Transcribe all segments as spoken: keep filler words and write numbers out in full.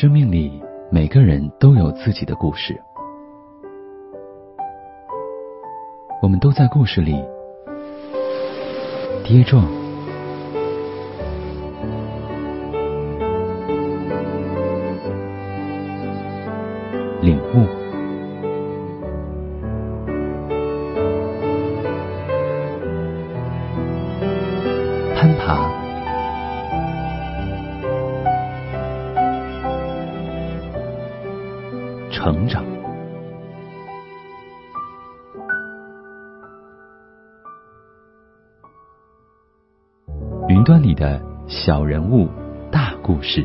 生命里每个人都有自己的故事，我们都在故事里跌撞、领悟、攀爬、成长。云端里的小人物大故事。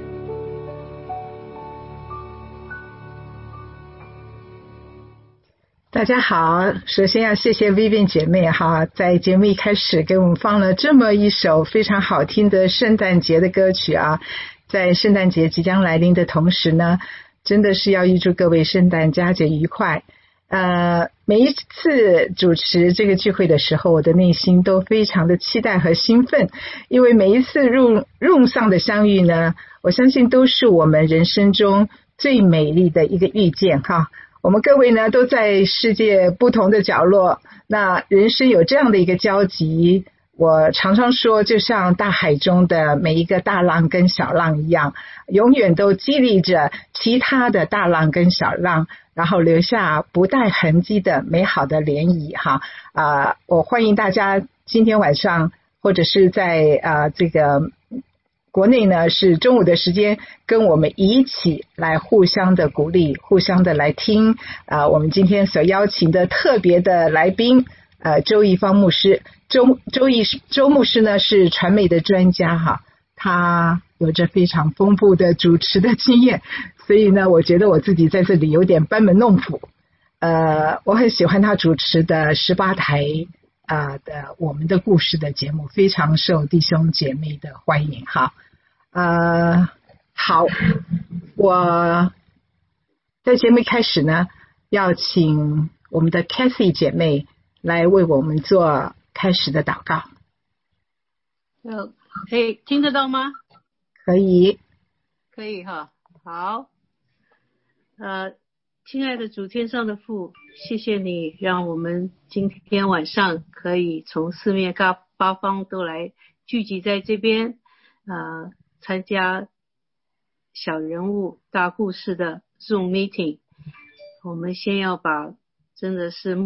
大家好，首先要谢谢 Vivian 姐妹哈，在节目一开始给我们放了这么一首非常好听的圣诞节的歌曲啊。在圣诞节即将来临的同时呢，真的是要预祝各位圣诞佳节愉快。呃，每一次主持这个聚会的时候，我的内心都非常的期待和兴奋，因为每一次路路上的相遇呢，我相信都是我们人生中最美丽的一个遇见哈。我们各位呢都在世界不同的角落，那人生有这样的一个交集，我常常说就像大海中的每一个大浪跟小浪一样，永远都激励着其他的大浪跟小浪，然后留下不带痕迹的美好的涟漪哈。啊、呃，我欢迎大家今天晚上或者是在啊、呃、这个国内呢是中午的时间，跟我们一起来互相的鼓励，互相的来听啊、呃、我们今天所邀请的特别的来宾呃周一芳牧师。周周一周牧师呢是传媒的专家哈，他有着非常丰富的主持的经验，所以呢我觉得我自己在这里有点班门弄斧。呃我很喜欢他主持的十八台啊、呃、的我们的故事的节目，非常受弟兄姐妹的欢迎哈。呃好，我在节目一开始呢要请我们的 Cathy 姐妹来为我们做开始的祷告。 呃，可以听得到吗？ 可以， 可以哈。好，呃，亲爱的主天上的父，谢谢你让我们今天晚上可以从四面八八方都来聚集在这边，呃，参加小人物大故事的 Zoom meeting。我们先要把真的是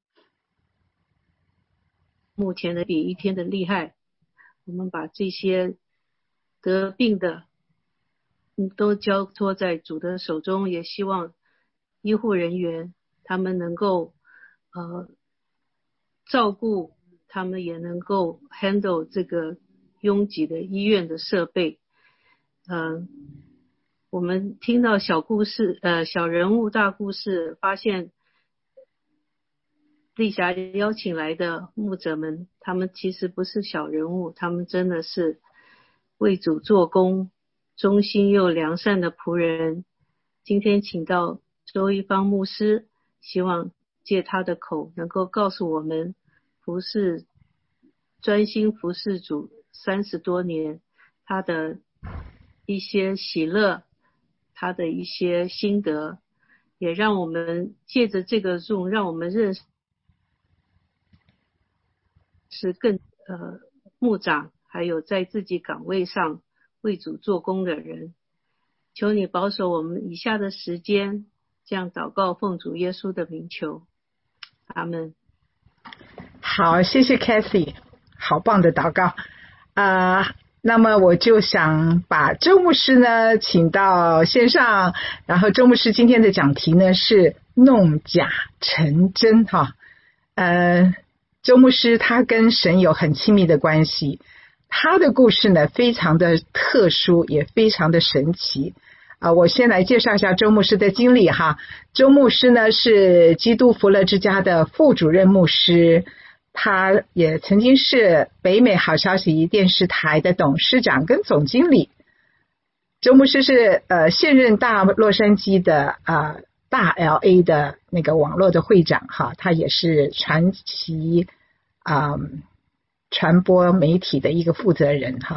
目前的比一天的厉害，我们把这些得病的都交托在主的手中，也希望医护人员他们能够呃照顾，他们也能够 handle 这个拥挤的医院的设备。呃我们听到小故事呃小人物大故事，发现丽霞邀请来的牧者们，他们其实不是小人物，他们真的是为主做工，忠心又良善的仆人。今天请到周一芳牧师，希望借他的口能够告诉我们服侍专心服侍主三十多年，他的一些喜乐，他的一些心得，也让我们借着这个 Zoom 让我们认识是更呃牧长，还有在自己岗位上为主做工的人。求你保守我们以下的时间，这样祷告奉主耶稣的名求，阿们。 好，谢谢 Cathy， 好棒的祷告。呃那么我就想把周牧师呢请到线上，然后周牧师今天的讲题呢是弄假成真哈。呃周牧师他跟神有很亲密的关系，他的故事呢非常的特殊，也非常的神奇啊、呃！我先来介绍一下周牧师的经历哈。周牧师呢是基督福乐之家的副主任牧师，他也曾经是北美好消息电视台的董事长跟总经理。周牧师是呃现任大洛杉矶的啊、呃、大 L A 的那个网络的会长哈，他也是传奇啊、呃、传播媒体的一个负责人哈。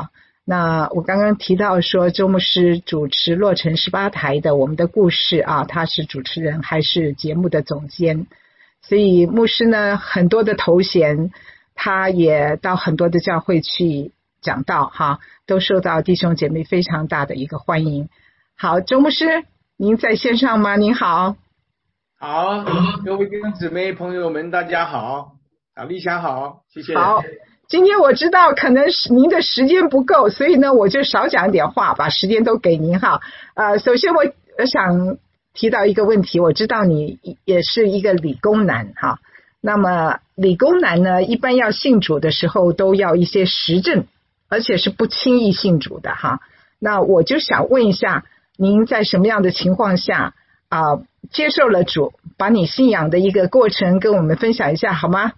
那我刚刚提到说周牧师主持洛城十八台的我们的故事啊，他是主持人还是节目的总监，所以牧师呢很多的头衔，他也到很多的教会去讲道哈，都受到弟兄姐妹非常大的一个欢迎。好，周牧师您在线上吗？您好。 好，各位弟兄姊妹朋友们大家好，啊，丽香好，谢谢。 好，今天我知道可能是您的时间不够，所以呢我就少讲一点话，把时间都给您哈。呃，首先我想提到一个问题，我知道你也是一个理工男哈，那么理工男呢一般要信主的时候都要一些实证，而且是不轻易信主的哈。那我就想问一下，您在什么样的情况下啊、呃、接受了主，把你信仰的一个过程跟我们分享一下好吗？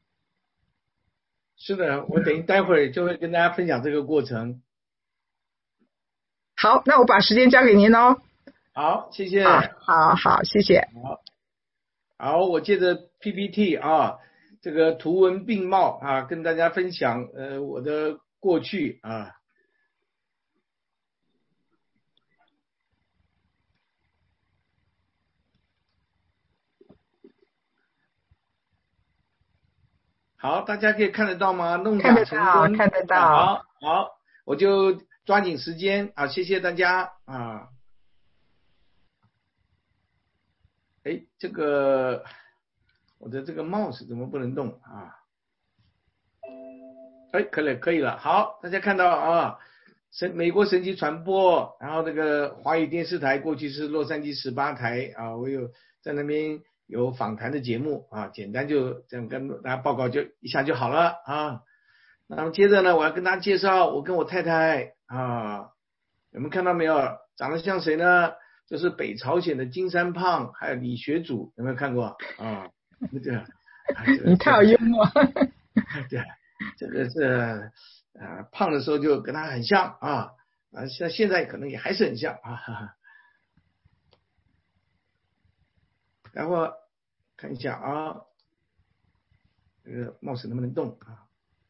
是的，我等一待会儿就会跟大家分享这个过程。 好，那我把时间交给您哦。 好，谢谢。 好，好，好，谢谢。 好，好，我借着 P P T 啊，这个图文并茂啊，跟大家分享呃我的过去啊。好，大家可以看得到吗？弄假成真， 看得到， 好，好，我就抓紧时间啊，谢谢大家啊。哎，这个我的这个 mouse 怎么不能动啊？哎，可以了，可以了。好，大家看到啊，神美国神奇传播，然后这个华语电视台过去是洛杉矶十八台啊，我有在那边有访谈的节目啊，简单就这样跟大家报告就一下就好了啊。那么接着呢，我要跟大家介绍我跟我太太啊，有没有看到没有？长得像谁呢？就是北朝鲜的金三胖，还有李学祖，有没有看过啊？那个， 你太有幽默。 对，这个是呃胖的时候就跟他很像啊啊，像现在可能也还是很像啊。哈哈，然后看一下啊，这个帽子能不能动啊？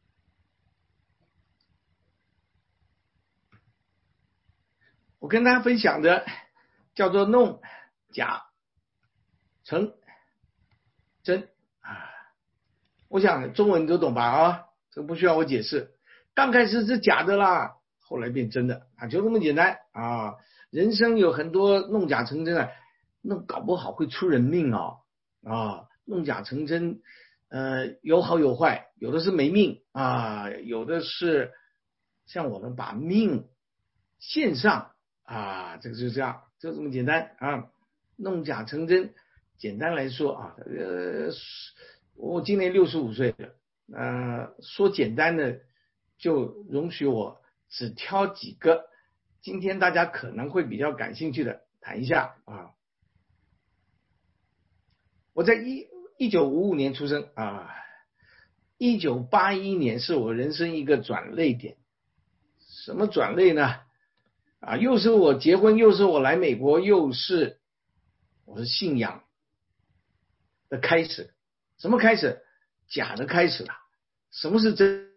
我跟大家分享的叫做弄假成真啊，我想中文都懂吧啊，这个不需要我解释。刚开始是假的啦，后来变真的啊，就这么简单啊。人生有很多弄假成真啊，弄搞不好会出人命哦啊，弄假成真，呃，有好有坏，有的是没命啊，有的是像我们把命献上啊，这个就是这样，就这么简单啊。弄假成真，简单来说啊，呃，我今年六十五岁了，呃，说简单的就容许我只挑几个，今天大家可能会比较感兴趣的谈一下啊。我在一一九五五年出生啊，一九八一年是我人生一个转捩点。什么转捩呢？啊，又是我结婚，又是我来美国，又是我是信仰的开始。什么开始？假的开始了。什么是真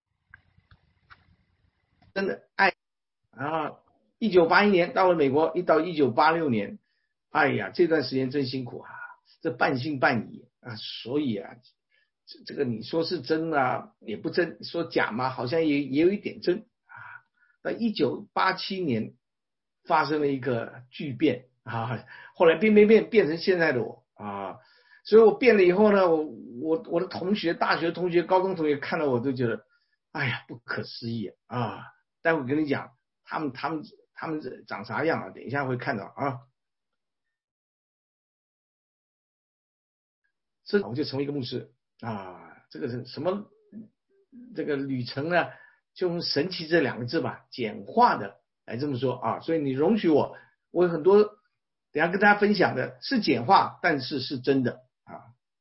真的爱啊？一九八一年到了美国，一到一九八六年，哎呀，这段时间真辛苦啊，这半信半疑啊，所以啊，这这个你说是真啊，也不真；说假嘛，好像也也有一点真啊。到一九八七年发生了一个巨变啊，后来变变变变成现在的我啊，所以我变了以后呢，我我我的同学、大学同学、高中同学看到我都觉得，哎呀，不可思议啊！待会跟你讲，他们他们他们长啥样啊？等一下会看到啊。这我就成为一个牧师啊，这个是什么？这个旅程呢，就用神奇这两个字吧，简化的来这么说啊。所以你容许我，我有很多等一下跟大家分享的是简化，但是是真的啊。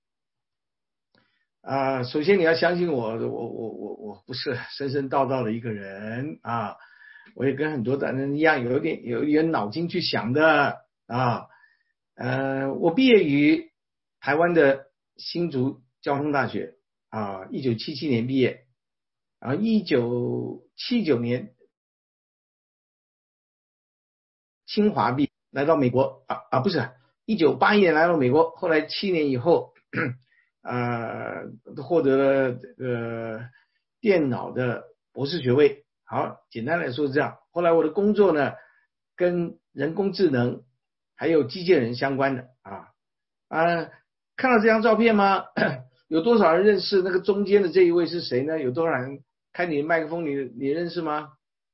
啊，首先你要相信我，我我我我不是神神叨叨的一个人啊，我也跟很多的人一样，有点有一点脑筋去想的啊。呃，我毕业于台湾的新竹交通大学啊，一九七七年毕业，然后一九七九年清华毕业来到美国啊啊不是一九八一年来到美国，后来七年以后呃获得了呃电脑的博士学位。好，简单来说是这样。后来我的工作呢跟人工智能还有机械人相关的啊啊，看到这张照片吗？有多少人认识那个中间的这一位是谁呢？有多少人开你的麦克风，你你认识吗？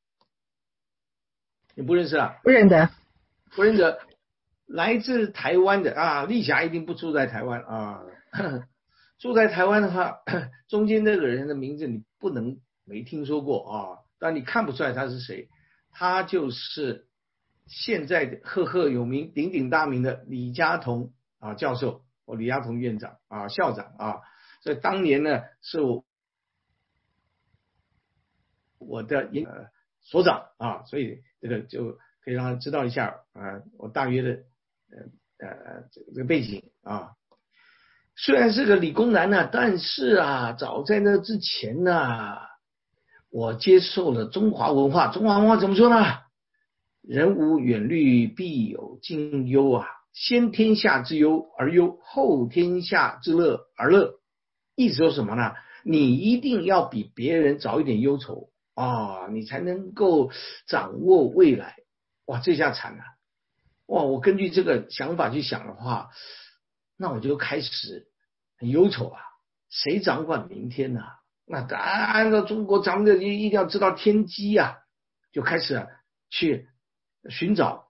你不认识啊？ 不认得， 不认得。来自台湾的啊，丽霞一定不住在台湾啊。住在台湾的话，中间那个人的名字你不能没听说过啊，但你看不出来他是谁。他就是现在的赫赫有名、鼎鼎大名的李嘉彤啊教授，或李嘉彤院长啊校长啊。所以当年呢是我我的呃所长啊，所以这个就可以让他知道一下啊，我大约的呃呃这个这个背景啊。虽然是个理工男呢，但是啊，早在那之前呢，我接受了中华文化。中华文化怎么说呢？人无远虑，必有近忧啊！先天下之忧而忧，后天下之乐而乐。意思说什么呢？你一定要比别人早一点忧愁啊，你才能够掌握未来。哇，这下惨了！哇，我根据这个想法去想的话，那我就开始很忧愁啊！谁掌管明天呢、啊？那按照中国咱们的一定要知道天机啊，就开始、啊、去寻找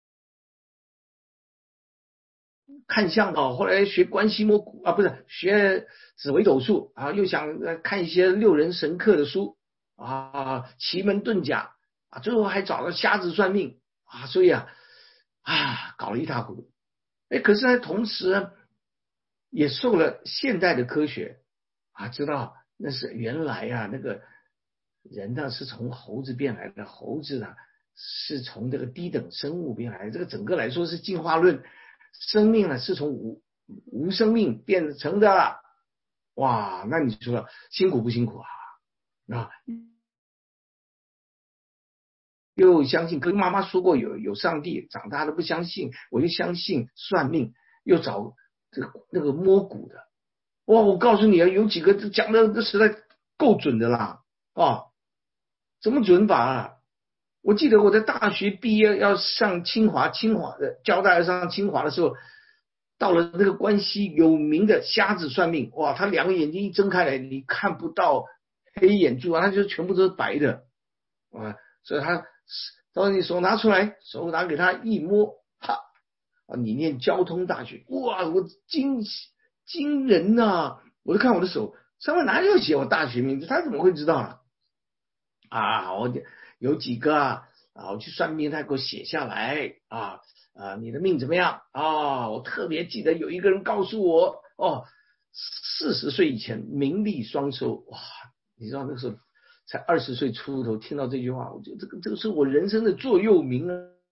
看相啊，后来学关系摸骨啊，不是学紫微斗数啊，又想看一些六人神课的书啊，奇门遁甲啊，最后还找了瞎子算命啊，所以啊啊搞了一塌糊涂。哎，可是呢，同时也受了现代的科学啊，知道那是原来啊那个人呢是从猴子变来的，猴子呢是从这个低等生物变来的，这个整个来说是进化论。生命呢是从无无生命变成的，哇，那你说辛苦不辛苦啊？啊，又相信跟妈妈说过有有上帝，长大了不相信，我又相信算命，又找这个那个摸骨的，哇，我告诉你啊，有几个讲的这实在够准的啦，啊，怎么准法啊？我记得我在大学毕业要上清华，清华的交大要上清华的时候，到了那个关西有名的瞎子算命，哇，他两个眼睛一睁开来，你看不到黑眼珠啊，他就全部都是白的，啊，所以他他说你手拿出来，手拿给他一摸，哈，啊，你念交通大学，哇，我惊惊人呐、啊！我就看我的手上面哪里有写我大学名字，他怎么会知道啊？啊，我有几个啊，啊，我去算命，他给我写下来啊啊，你的命怎么样啊？我特别记得有一个人告诉我，哦，四十岁以前名利双收，哇，你知道那时候才二十岁出头，听到这句话，我觉得这个这个是我人生的座右铭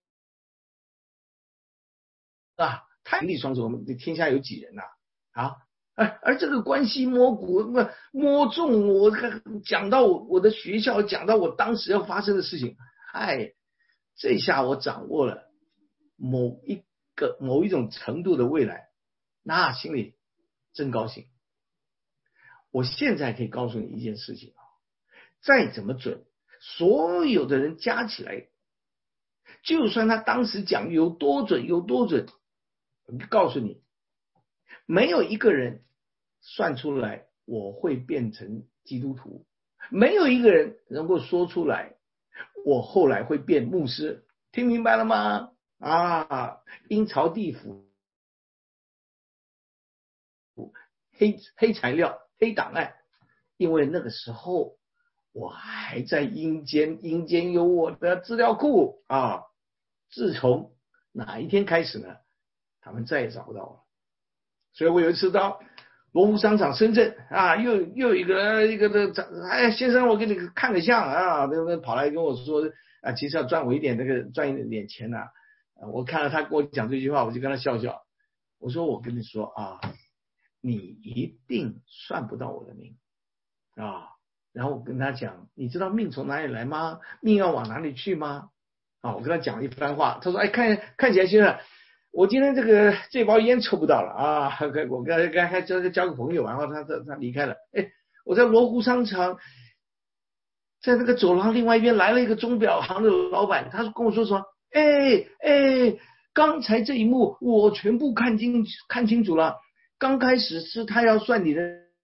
啊，啊，太名利双收，我们天下有几人呐、啊？啊。而而这个关系摸骨摸中我，讲到我的学校，讲到我当时要发生的事情，嗨，这下我掌握了某一个某一种程度的未来，那心里真高兴。我现在可以告诉你一件事情啊，再怎么准，所有的人加起来，就算他当时讲有多准有多准，我告诉你，没有一个人算出来我会变成基督徒，没有一个人能够说出来我后来会变牧师，听明白了吗？啊，阴曹地府黑黑材料黑档案，因为那个时候我还在阴间，阴间有我的资料库啊。自从哪一天开始呢，他们再也找不到了。所以我有一次到罗湖商场深圳啊，又又有一个一个的，哎，先生，我给你看个相啊，那个跑来跟我说啊，其实要赚我一点那个赚一点钱呐、啊。我看了他跟我讲这句话，我就跟他笑笑。我说我跟你说啊，你一定算不到我的命啊。然后我跟他讲，你知道命从哪里来吗？命要往哪里去吗？ 啊，我跟他讲了一番话，他说，哎，看看起来先生，我今天这个这包烟抽不到了啊，我跟他跟他交交个朋友，然后他他他离开了。哎，我在罗湖商场，在那个走廊另外一边来了一个钟表行的老板，他跟我说什么？哎哎，刚才这一幕我全部看清看清楚了。刚开始是他要算你的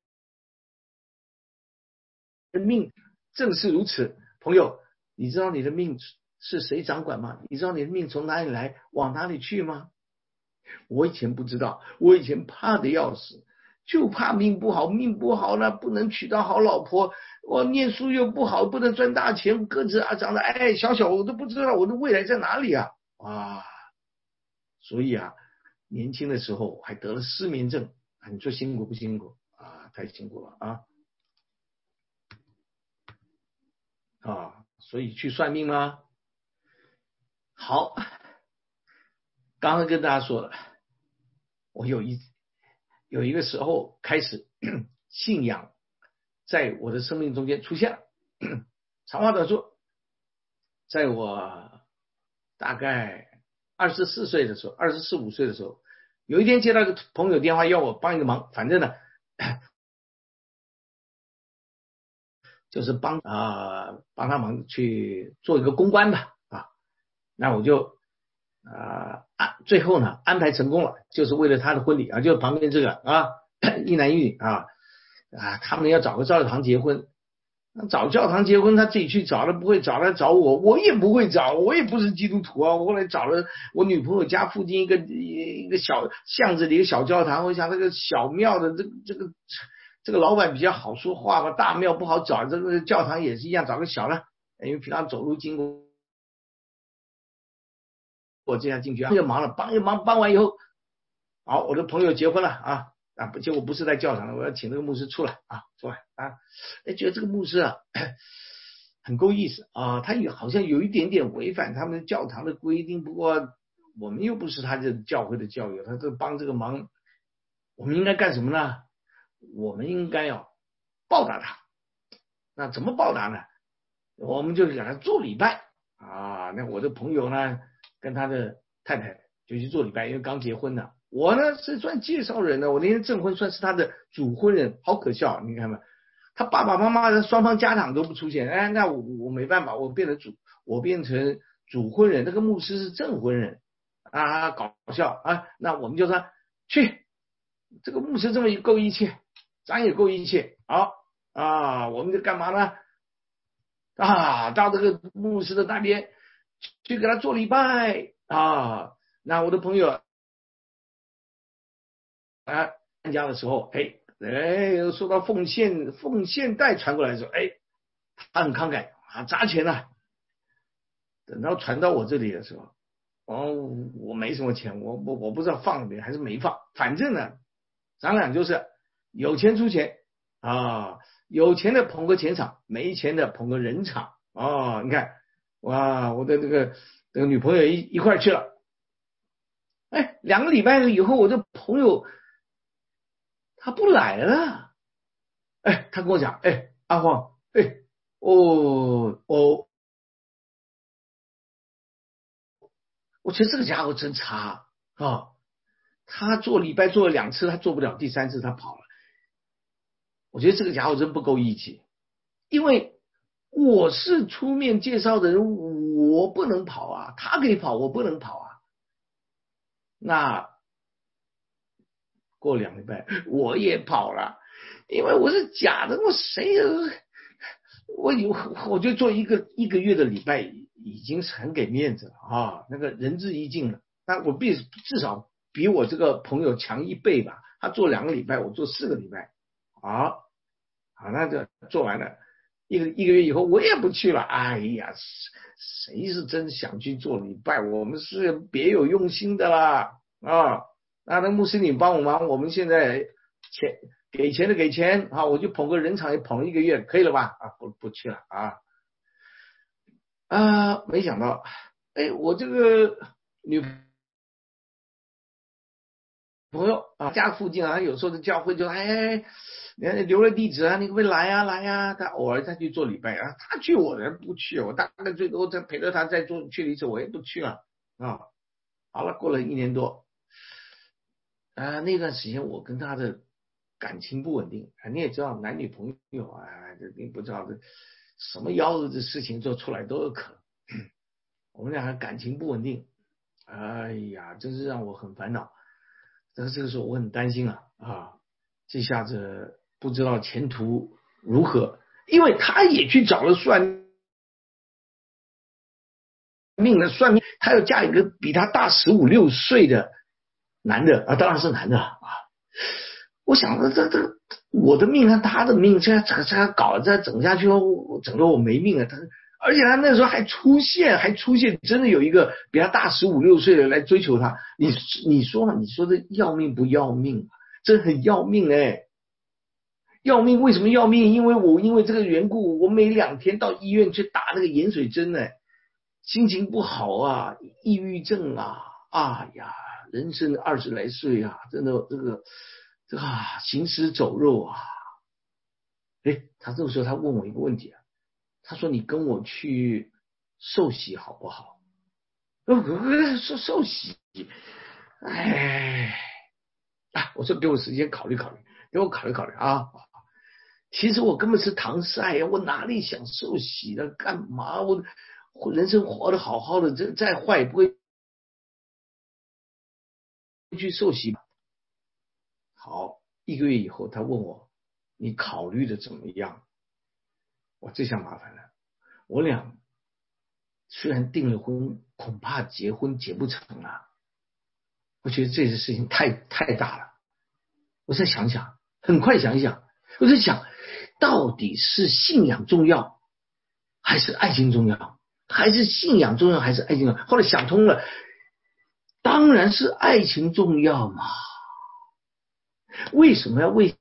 命，正是如此。朋友，你知道你的命是谁掌管吗？你知道你的命从哪里来，往哪里去吗？我以前不知道，我以前怕的要死，就怕命不好，命不好呢，不能娶到好老婆，我念书又不好，不能赚大钱，个子啊长得哎小小，我都不知道我的未来在哪里啊啊！所以啊，年轻的时候还得了失眠症，啊、你说辛苦不辛苦啊？太辛苦了啊！啊，所以去算命吗？好，刚刚跟大家说了，我有一有一个时候开始信仰在我的生命中间出现了。长话短说，在我大概二十四岁的时候，二十四五岁的时候，有一天接到一个朋友电话要我帮一个忙，反正呢就是帮啊、呃、帮他忙去做一个公关吧啊，那我就啊安、呃、最后呢安排成功了，就是为了他的婚礼啊，就旁边这个啊一男一女啊啊他们要找个教堂结婚，找教堂结婚他自己去找了，不会找来找我，我也不会找，我也不是基督徒啊。我后来找了我女朋友家附近一个一个小巷子里一个小教堂，我想那个小庙的这个这个这个老板比较好说话嘛，大庙不好找，这个教堂也是一样，找个小的，因为平常走路经过我这样进去啊，就忙了，帮一忙帮完以后，好，我的朋友结婚了啊。啊，结果不是在教堂，我要请这个牧师出来啊，出来啊，哎，觉得这个牧师啊很够意思啊，他有好像有一点点违反他们教堂的规定，不过我们又不是他这教会的教友，他这帮这个忙，我们应该干什么呢？我们应该要报答他。那怎么报答呢？我们就给他做礼拜啊。那我的朋友呢，跟他的太太就去做礼拜，因为刚结婚呢。我呢是算介绍人呢，我那天证婚算是他的主婚人，好可笑，你看嘛，他爸爸妈妈的双方家长都不出现，哎，那我我没办法，我变成主，我变成主婚人，那个牧师是证婚人啊，搞笑啊，那我们就说去，这个牧师这么一够义气，咱也够义气，好啊，我们就干嘛呢？啊，到这个牧师的那边去给他做礼拜啊，那我的朋友。啊，参加的时候，哎哎，说到奉献奉献袋传过来的时候，哎，他很慷慨啊，砸钱了。等到传到我这里的时候，哦，我没什么钱，我我我不知道放没还是没放，反正呢，咱俩就是有钱出钱啊，有钱的捧个钱场，没钱的捧个人场啊。你看，哇，我的这个这个女朋友一一块去了，哎，两个礼拜了以后，我的朋友。他不来了，哎，他跟我讲，哎，阿黄，哎，哦哦，我觉得这个家伙真差啊！他做礼拜做了两次，他做不了第三次，他跑了。我觉得这个家伙真不够义气，因为我是出面介绍的人，我不能跑啊，他可以跑，我不能跑啊。那过两礼拜我也跑了，因为我是假的，我谁我有我就做一个一个月的礼拜已经是很给面子了啊，那个仁至义尽了。那我必至少比我这个朋友强一倍吧，他做两个礼拜，我做四个礼拜，好，好，那就做完了。一个一个月以后我也不去了，哎呀，谁是真想去做礼拜？我们是别有用心的啦啊！那那穆斯林帮我忙，我们现在钱给钱的给钱啊，我就捧个人场也捧一个月，可以了吧？啊，不不去了啊啊！没想到，哎，我这个女朋友啊，家附近啊，有时候的教会就哎，留了地址啊，你可不可以来啊来啊？他偶尔他去做礼拜啊，他去我人不去，我大概最多再陪着他再做去一次，我也不去了啊。好了，过了一年多啊，那段时间我跟他的感情不稳定啊，你也知道男女朋友啊，这你不知道这什么幺蛾子事情做出来都有可能。我们两个感情不稳定，哎呀，真是让我很烦恼。这个这个时候我很担心啊啊，这下子不知道前途如何，因为他也去找了算命的算命，他要嫁一个比他大十五六岁的男的啊，当然是男的啊。我想着这这我的命和他的命，这这这搞这整下去，整个我没命了。他而且他那时候还出现，还出现真的有一个比他大十五六岁的来追求他。你你说你说的要命不要命？这很要命哎！要命为什么要命？因为我因为这个缘故，我每两天到医院去打那个盐水针哎，心情不好啊，抑郁症啊，啊呀，人生二十来岁啊，真的这个这个啊，行尸走肉啊！哎，他这个时候他问我一个问题啊。他说：“你跟我去受洗好不好？”受受洗，哎，啊，我说给我时间考虑考虑，给我考虑考虑啊。其实我根本是搪塞呀，我哪里想受洗的？干嘛？我人生活得好好的，这再坏也不会去受洗吧。好，一个月以后，他问我：“你考虑的怎么样？”我这下麻烦了，我俩虽然订了婚，恐怕结婚结不成啊！我觉得这件事情太太大了。我再想想，很快想一想，我在想，到底是信仰重要，还是爱情重要？还是信仰重要，还是爱情重要？后来想通了，当然是爱情重要嘛。为什么要为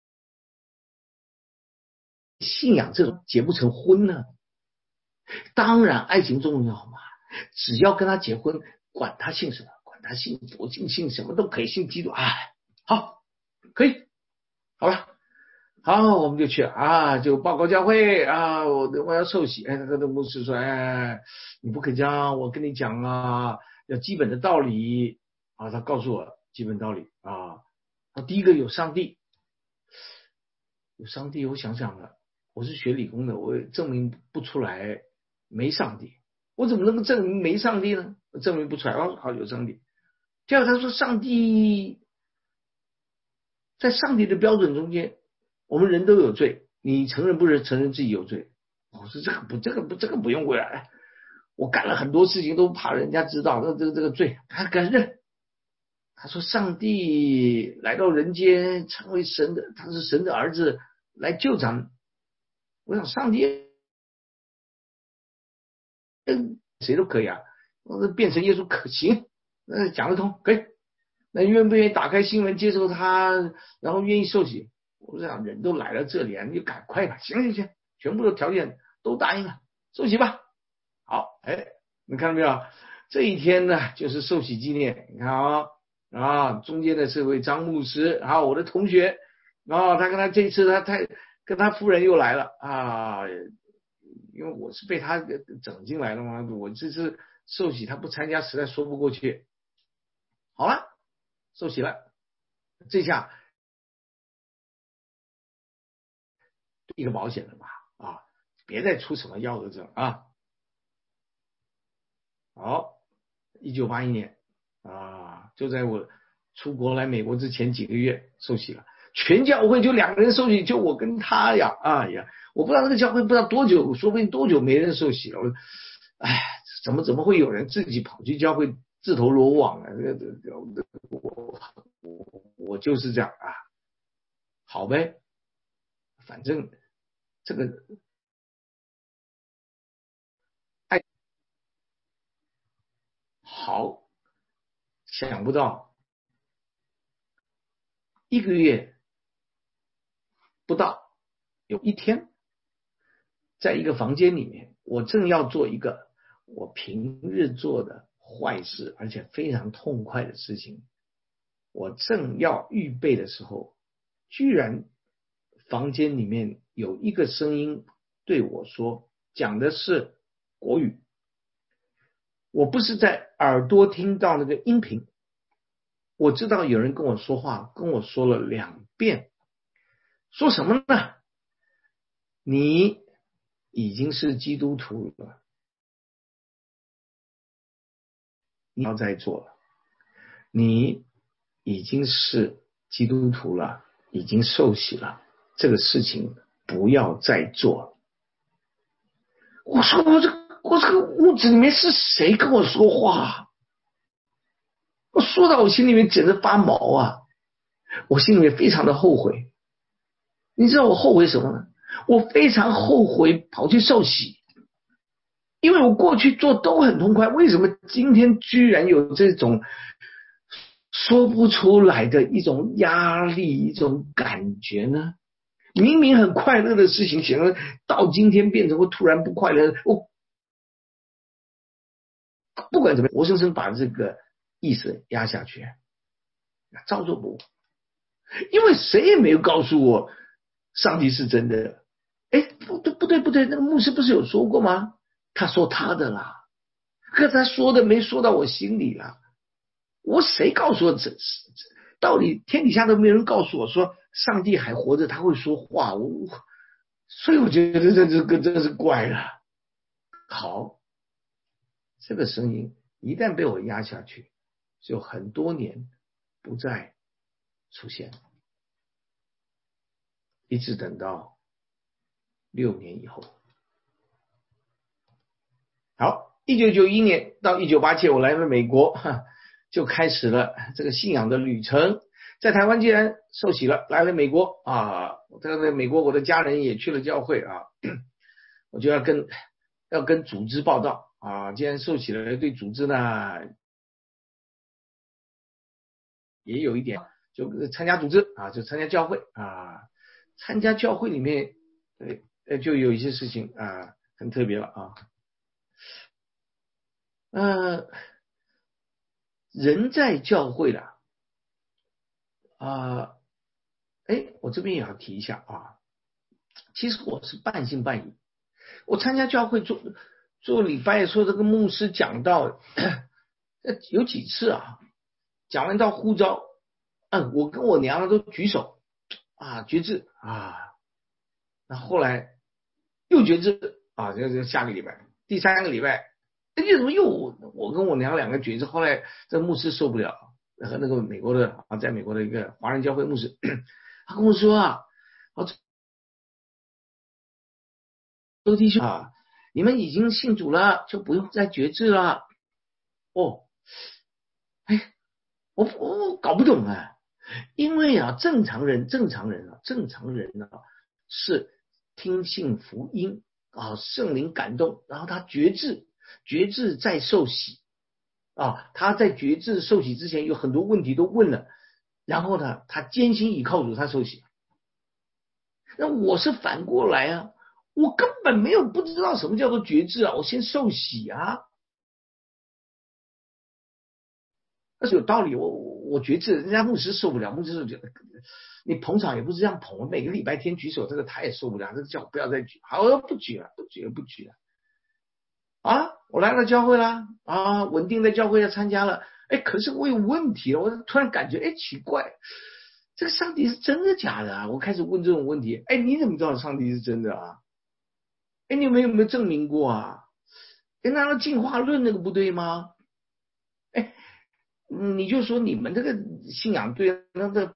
信仰这种结不成婚呢？当然爱情重要嘛，只要跟他结婚，管他信什么，管他信佛信信什么都可以，信基督，哎，好，可以，好了，好，我们就去了啊，就报告教会啊，我我要受洗，哎，那个牧师说，哎，你不可以这样，我跟你讲啊，要基本的道理啊，他告诉我基本道理啊，他第一个有上帝，有上帝，我想想了，我是学理工的，我证明不出来。没上帝，我怎么能够证明没上帝呢？我证明不出来。哦，好，有上帝。第二，他说上帝在上帝的标准中间，我们人都有罪，你承认不承承认自己有罪？我说这个不，这个不，这个不用回来。我干了很多事情都怕人家知道，这这个这个罪，他敢认。他说上帝来到人间，成为神的，他是神的儿子，来救咱们。我想上帝。谁都可以啊，变成耶稣可行，那讲得通，可以。那愿不愿意打开新闻接受他，然后愿意受洗？我想人都来了这里啊，你就赶快吧，行行行，全部的条件都答应了，受洗吧。好，哎，你看到没有？这一天呢，就是受洗纪念。你看啊、哦、啊，中间的是位张牧师，然后我的同学，然后他跟他这一次他他跟他夫人又来了啊。因为我是被他整进来了嘛，我这次受洗他不参加实在说不过去。好了，受洗了，这下一个保险了吧啊，别再出什么幺蛾子啊。好，一九八一年啊，就在我出国来美国之前几个月受洗了，全教会就两个人受洗，就我跟他呀，哎呀。我不知道那个教会不知道多久，说不定多久没人受洗了。我，哎，怎么怎么会有人自己跑去教会自投罗网啊？这个我我我就是这样啊，好呗，反正这个爱好，想不到一个月不到，有一天。在一个房间里面，我正要做一个我平日做的坏事，而且非常痛快的事情。 我正要预备的时候，居然房间里面有一个声音对我说，讲的是国语。我不是在耳朵听到那个音频，我知道有人跟我说话，跟我说了两遍，说什么呢？你已经是基督徒了，你要再做了，你已经是基督徒了，已经受洗了，这个事情不要再做了。我说我这我这个屋子里面是谁跟我说话？我说到我心里面简直发毛啊！我心里面非常的后悔。你知道我后悔什么呢？我非常后悔跑去受洗，因为我过去做都很痛快，为什么今天居然有这种说不出来的一种压力，一种感觉呢？明明很快乐的事情，显然到今天变成我突然不快乐。我不管怎么样，活生生把这个意识压下去，照做不误。因为谁也没有告诉我上帝是真的。哎，不对不对不对，那个牧师不是有说过吗？他说他的啦，可他说的没说到我心里啦。我谁告诉我这道理？天底下都没有人告诉我说上帝还活着，他会说话。我所以我觉得这这个真是怪了。好，这个声音一旦被我压下去，就很多年不再出现，一直等到六年以后。好，一九九一年到一九八七，我来了美国，就开始了这个信仰的旅程。在台湾既然受洗了，来了美国啊，在美国我的家人也去了教会啊，我就要跟要跟组织报道啊，既然受洗了，对组织呢也有一点，就参加组织啊，就参加教会啊，参加教会里面呃就有一些事情啊很特别了啊。呃，人在教会了啊，哎，我这边也要提一下啊，其实我是半信半疑。我参加教会做做礼拜，说这个牧师讲到有几次啊，讲完到呼召，嗯，我跟我娘都举手啊，决志啊，那后来又决志啊，这这下个礼拜，第三个礼拜。哎，为什么又我跟我娘两个决志？后来这牧师受不了，和那个美国的啊，在美国的一个华人教会牧师，他跟我说啊，周弟兄啊，你们已经信主了，就不用再决志了。哦，哎，我我搞不懂啊，因为啊，正常人正常人啊，正常人啊是听信福音啊，圣灵感动，然后他决志。决志再受洗啊，他在决志受洗之前有很多问题都问了，然后呢，他坚心倚靠主，他受洗。那我是反过来啊，我根本没有不知道什么叫做决志啊，我先受洗啊，那是有道理。我我决志，人家牧师受不了，牧师觉得你捧场也不是这样捧，每个礼拜天举手，这个他也受不了，这个叫我不要再举，好，我不举了，不举了，不举了。啊，我来了教会啦，啊，稳定的教会要参加了，哎，可是我有问题了，我突然感觉，哎，奇怪，这个上帝是真的假的啊？我开始问这种问题，哎，你怎么知道上帝是真的啊？哎，你们有没有证明过啊？哎，难道进化论那个不对吗？哎，你就说你们这个信仰对，那个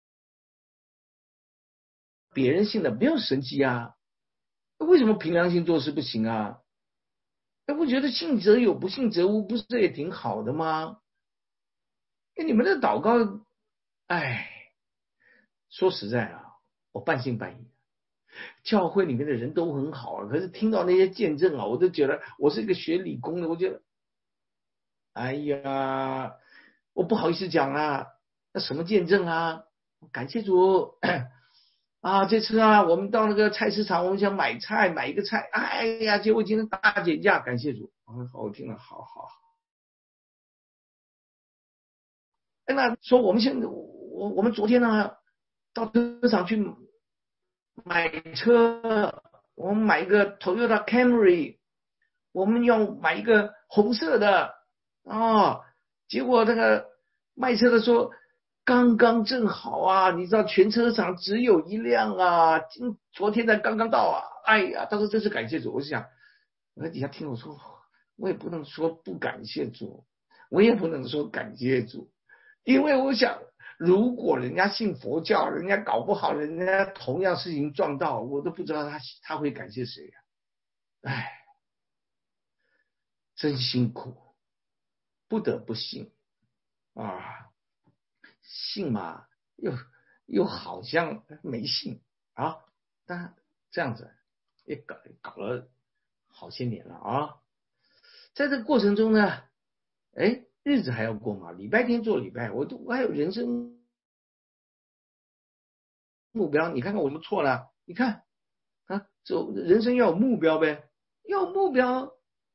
别人信的没有神迹啊，为什么凭良心做事不行啊？哎，我觉得信则有，不信则无，不是也挺好的吗？哎，你们的祷告，哎，说实在啊，我半信半疑。教会里面的人都很好啊，可是听到那些见证啊，我都觉得我是一个学理工的，我觉得，哎呀，我不好意思讲啊，那什么见证啊？感谢主啊！这次啊，我们到那个菜市场，我们想买菜，买一个菜，哎呀，结果今天大减价，感谢主，啊，好听了，好好好。 哎，那说我们现在我我们昨天呢到车厂去买车，我们买一个 Toyota Camry， 我们要买一个红色的哦，结果那个卖车的说刚刚正好啊，你知道全车厂只有一辆啊，今昨天才刚刚到啊，哎呀，他说真是感谢主。我就想，我在底下听我说，我也不能说不感谢主，我也不能说感谢主，因为我想，如果人家信佛教，人家搞不好人家同样事情撞到，我都不知道他他会感谢谁呀、啊，哎，真辛苦，不得不信啊。信嘛，又又好像没信啊，但这样子也搞搞了好些年了啊。在这个过程中呢，哎，日子还要过嘛，礼拜天做礼拜，我都我还有人生目标。你看看我们错了，你看啊，走人生要有目标呗，要有目标。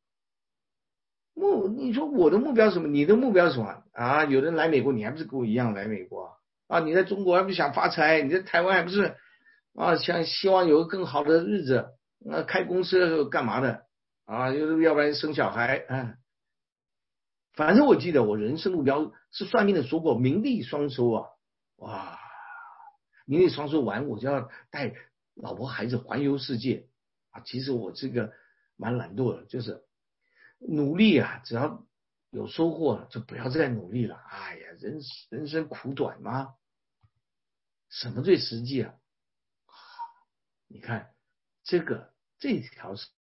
目，你说我的目标是什么？你的目标是什么啊？有人来美国，你还不是跟我一样来美国啊？你在中国还不是想发财？你在台湾还不是啊？想希望有个更好的日子？那、啊、开公司干嘛的啊？要不然生小孩啊？反正我记得我人生目标是算命的说过，名利双收啊！哇，名利双收完，我就要带老婆孩子环游世界啊！其实我这个蛮懒惰的，就是。努力啊，只要有收获就不要再努力了。哎呀，人人生苦短吗？什么最实际啊？你看这个这条是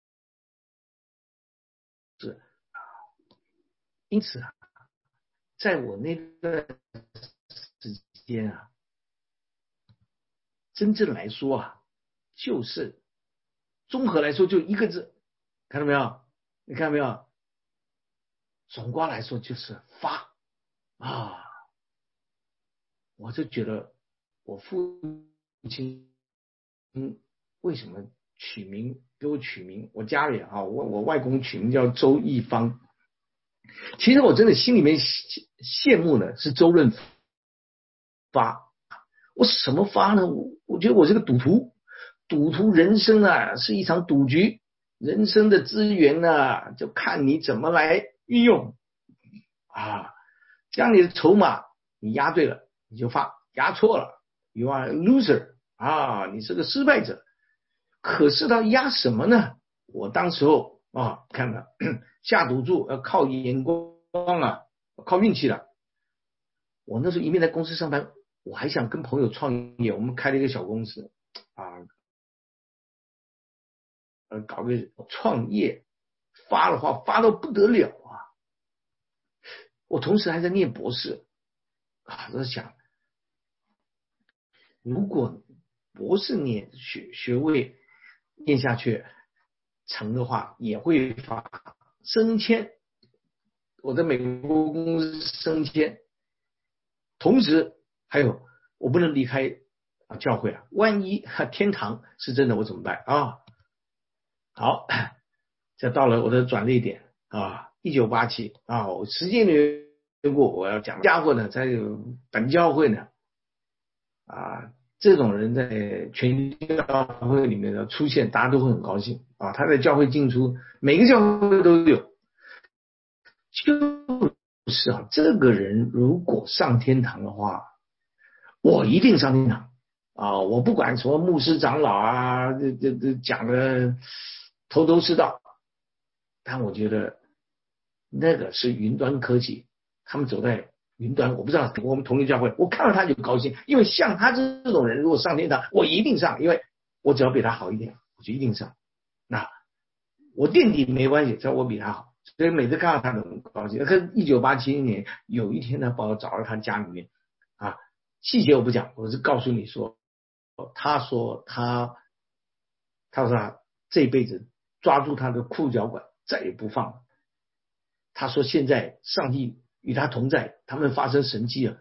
是，因此啊，在我那段时间啊，真正来说啊，就是综合来说就一个字，看到没有？你看到没有？总括来说就是发啊！我就觉得我父亲为什么取名给我取名？我家里啊，我我外公取名叫周一方。其实我真的心里面羡慕的是周润发。我什么发呢？我我觉得我是个赌徒，赌徒人生啊是一场赌局，人生的资源啊就看你怎么来运用啊。将你的筹码你压对了你就发，压错了 you are a loser 啊，你是个失败者。可是他压什么呢？我当时候啊，看看下赌注要靠眼光啊，靠运气了。我那时候一面在公司上班，我还想跟朋友创业，我们开了一个小公司啊，呃，搞个创业，发的话发到不得了啊！我同时还在念博士啊，我在想，如果博士念学学位念下去成的话，也会发升迁。我在美国公司升迁，同时还有我不能离开教会啊，万一天堂是真的，我怎么办啊？好，这到了我的转捩点啊，一九八七啊，我时间流过，我要讲家伙呢，在本教会呢啊。这种人在全教会里面的出现，大家都会很高兴啊！他在教会进出，每个教会都有。就是啊，这个人如果上天堂的话，我一定上天堂啊！我不管什么牧师长老啊，这这这讲的头头是道，但我觉得那个是云端科技，他们走在云端，我不知道我们同一教会，我看到他就高兴，因为像他这种人，如果上天堂，我一定上，因为我只要比他好一点，我就一定上。那我垫底没关系，只要我比他好，所以每次看到他都很高兴。可是一九八七年有一天呢，把我找到他家里面啊，细节我不讲，我是告诉你说，他说他，他说他这辈子抓住他的裤脚管，再也不放。他说现在上帝与他同在，他们发生神迹了。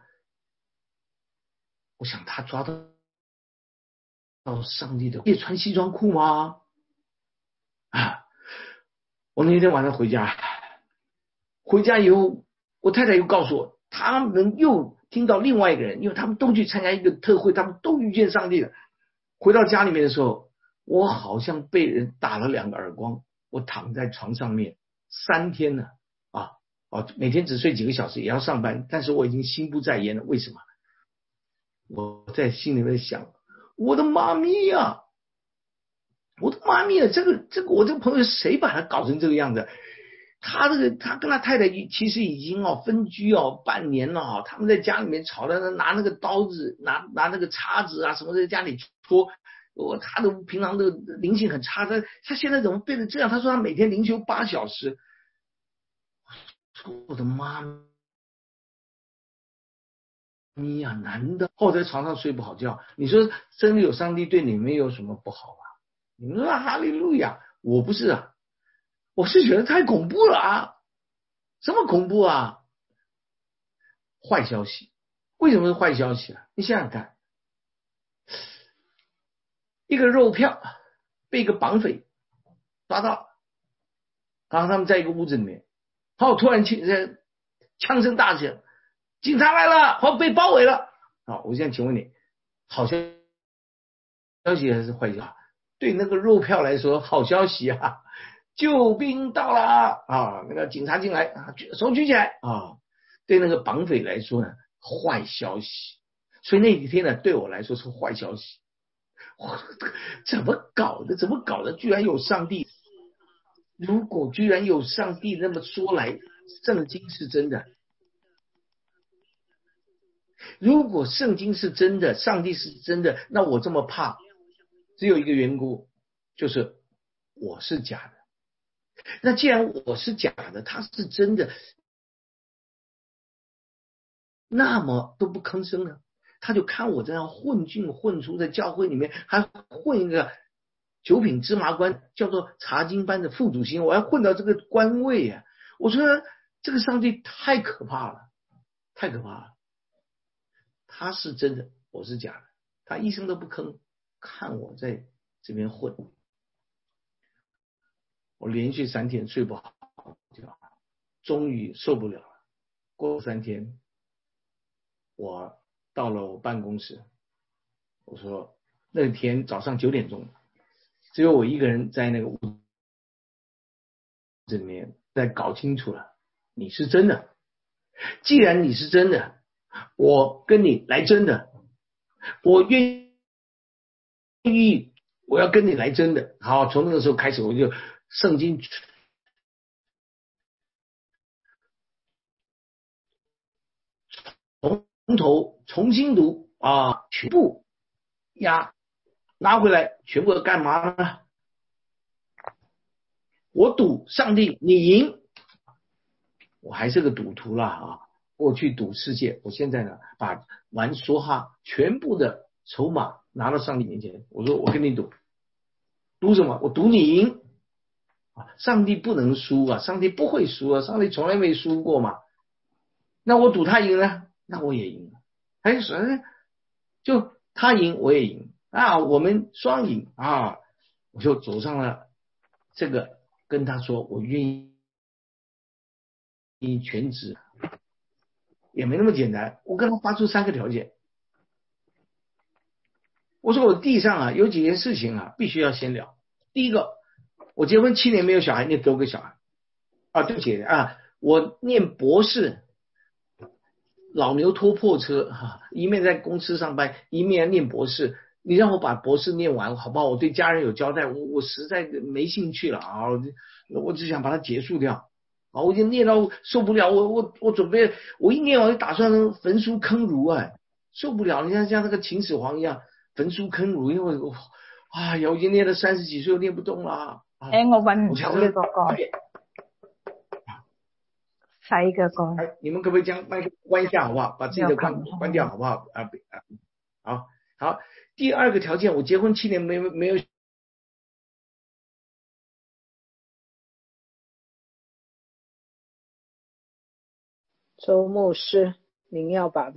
我想他抓到到上帝的，可以穿西装裤吗？啊！我那天晚上回家，回家以后，我太太又告诉我， 他们又听到另外一个人，因为他们都去参加一个特会，他们都遇见上帝了。回到家里面的时候，我好像被人打了两个耳光，我躺在床上面三天了啊哦，每天只睡几个小时，也要上班，但是我已经心不在焉了。为什么？我在心里面想，我的妈咪呀、啊，我的妈咪啊，这个这个我这个朋友谁把他搞成这个样子？他这个他跟他太太其实已经哦分居哦半年了哦，他们在家里面吵的，拿那个刀子拿拿那个叉子啊什么在家里戳。我他的平常的灵性很差，他他现在怎么变成这样？他说他每天灵修八小时。我的妈咪呀，难道后在床上睡不好觉？你说真的有上帝对你们有什么不好啊？你们说哈利路亚，我不是啊，我是觉得太恐怖了啊！什么恐怖啊？坏消息，为什么是坏消息啊？你想想看，一个肉票被一个绑匪抓到，然后他们在一个屋子里面，好，突然枪枪声大响，警察来了，好，被包围了。好，我现在请问你，好消息还是坏消息？对那个肉票来说，好消息啊！救兵到了啊！那个警察进来，手举起来啊！对那个绑匪来说呢，坏消息。所以那几天呢，对我来说是坏消息。怎么搞的？怎么搞的？居然有上帝！如果居然有上帝那么说来，圣经是真的。如果圣经是真的，上帝是真的，那我这么怕，只有一个缘故，就是我是假的。那既然我是假的，他是真的，那么都不吭声呢？他就看我这样混进混出，在教会里面还混一个九品芝麻官，叫做查经班的副主席，我要混到这个官位啊！我说这个上帝太可怕了，太可怕了。他是真的，我是假的，他一声都不吭，看我在这边混。我连续三天睡不好觉，终于受不了了。过三天，我到了我办公室，我说那天早上九点钟，只有我一个人在那个屋子里面，在搞清楚了，你是真的。既然你是真的，我跟你来真的，我愿意，我要跟你来真的。好，从那个时候开始，我就圣经从头重新读啊，全部呀拿回来，全部干嘛呢？我赌上帝你赢，我还是个赌徒啦啊！过去赌世界，我现在呢把玩梭哈全部的筹码拿到上帝面前，我说我跟你赌，赌什么？我赌你赢啊！上帝不能输啊，上帝不会输啊，上帝从来没输过嘛。那我赌他赢呢，那我也赢了。哎，就他赢我也赢啊，我们双赢啊！我就走上了这个，跟他说我愿意全职，也没那么简单。我跟他发出三个条件，我说我地上啊有几件事情啊必须要先聊。第一个，我结婚七年没有小孩，你给我个小孩啊！对不起啊，我念博士，老牛拖破车哈、啊，一面在公司上班，一面念博士。你让我把博士念完好不好？我对家人有交代，我我实在没兴趣了啊！我只想把它结束掉啊！我已经念到受不了，我我我准备，我一念完就打算焚书坑儒啊，受不了！你看像那个秦始皇一样焚书坑儒，因为我哎呀，我已经念了三十几岁，我念不动了。 哎，我揾唔到呢個歌，細嘅歌。 哎，你们可不可以将麦克关一下好不好？把自己的关关掉好不好？啊啊，好好。第二个条件，我结婚七年没没有。 周牧师，您要把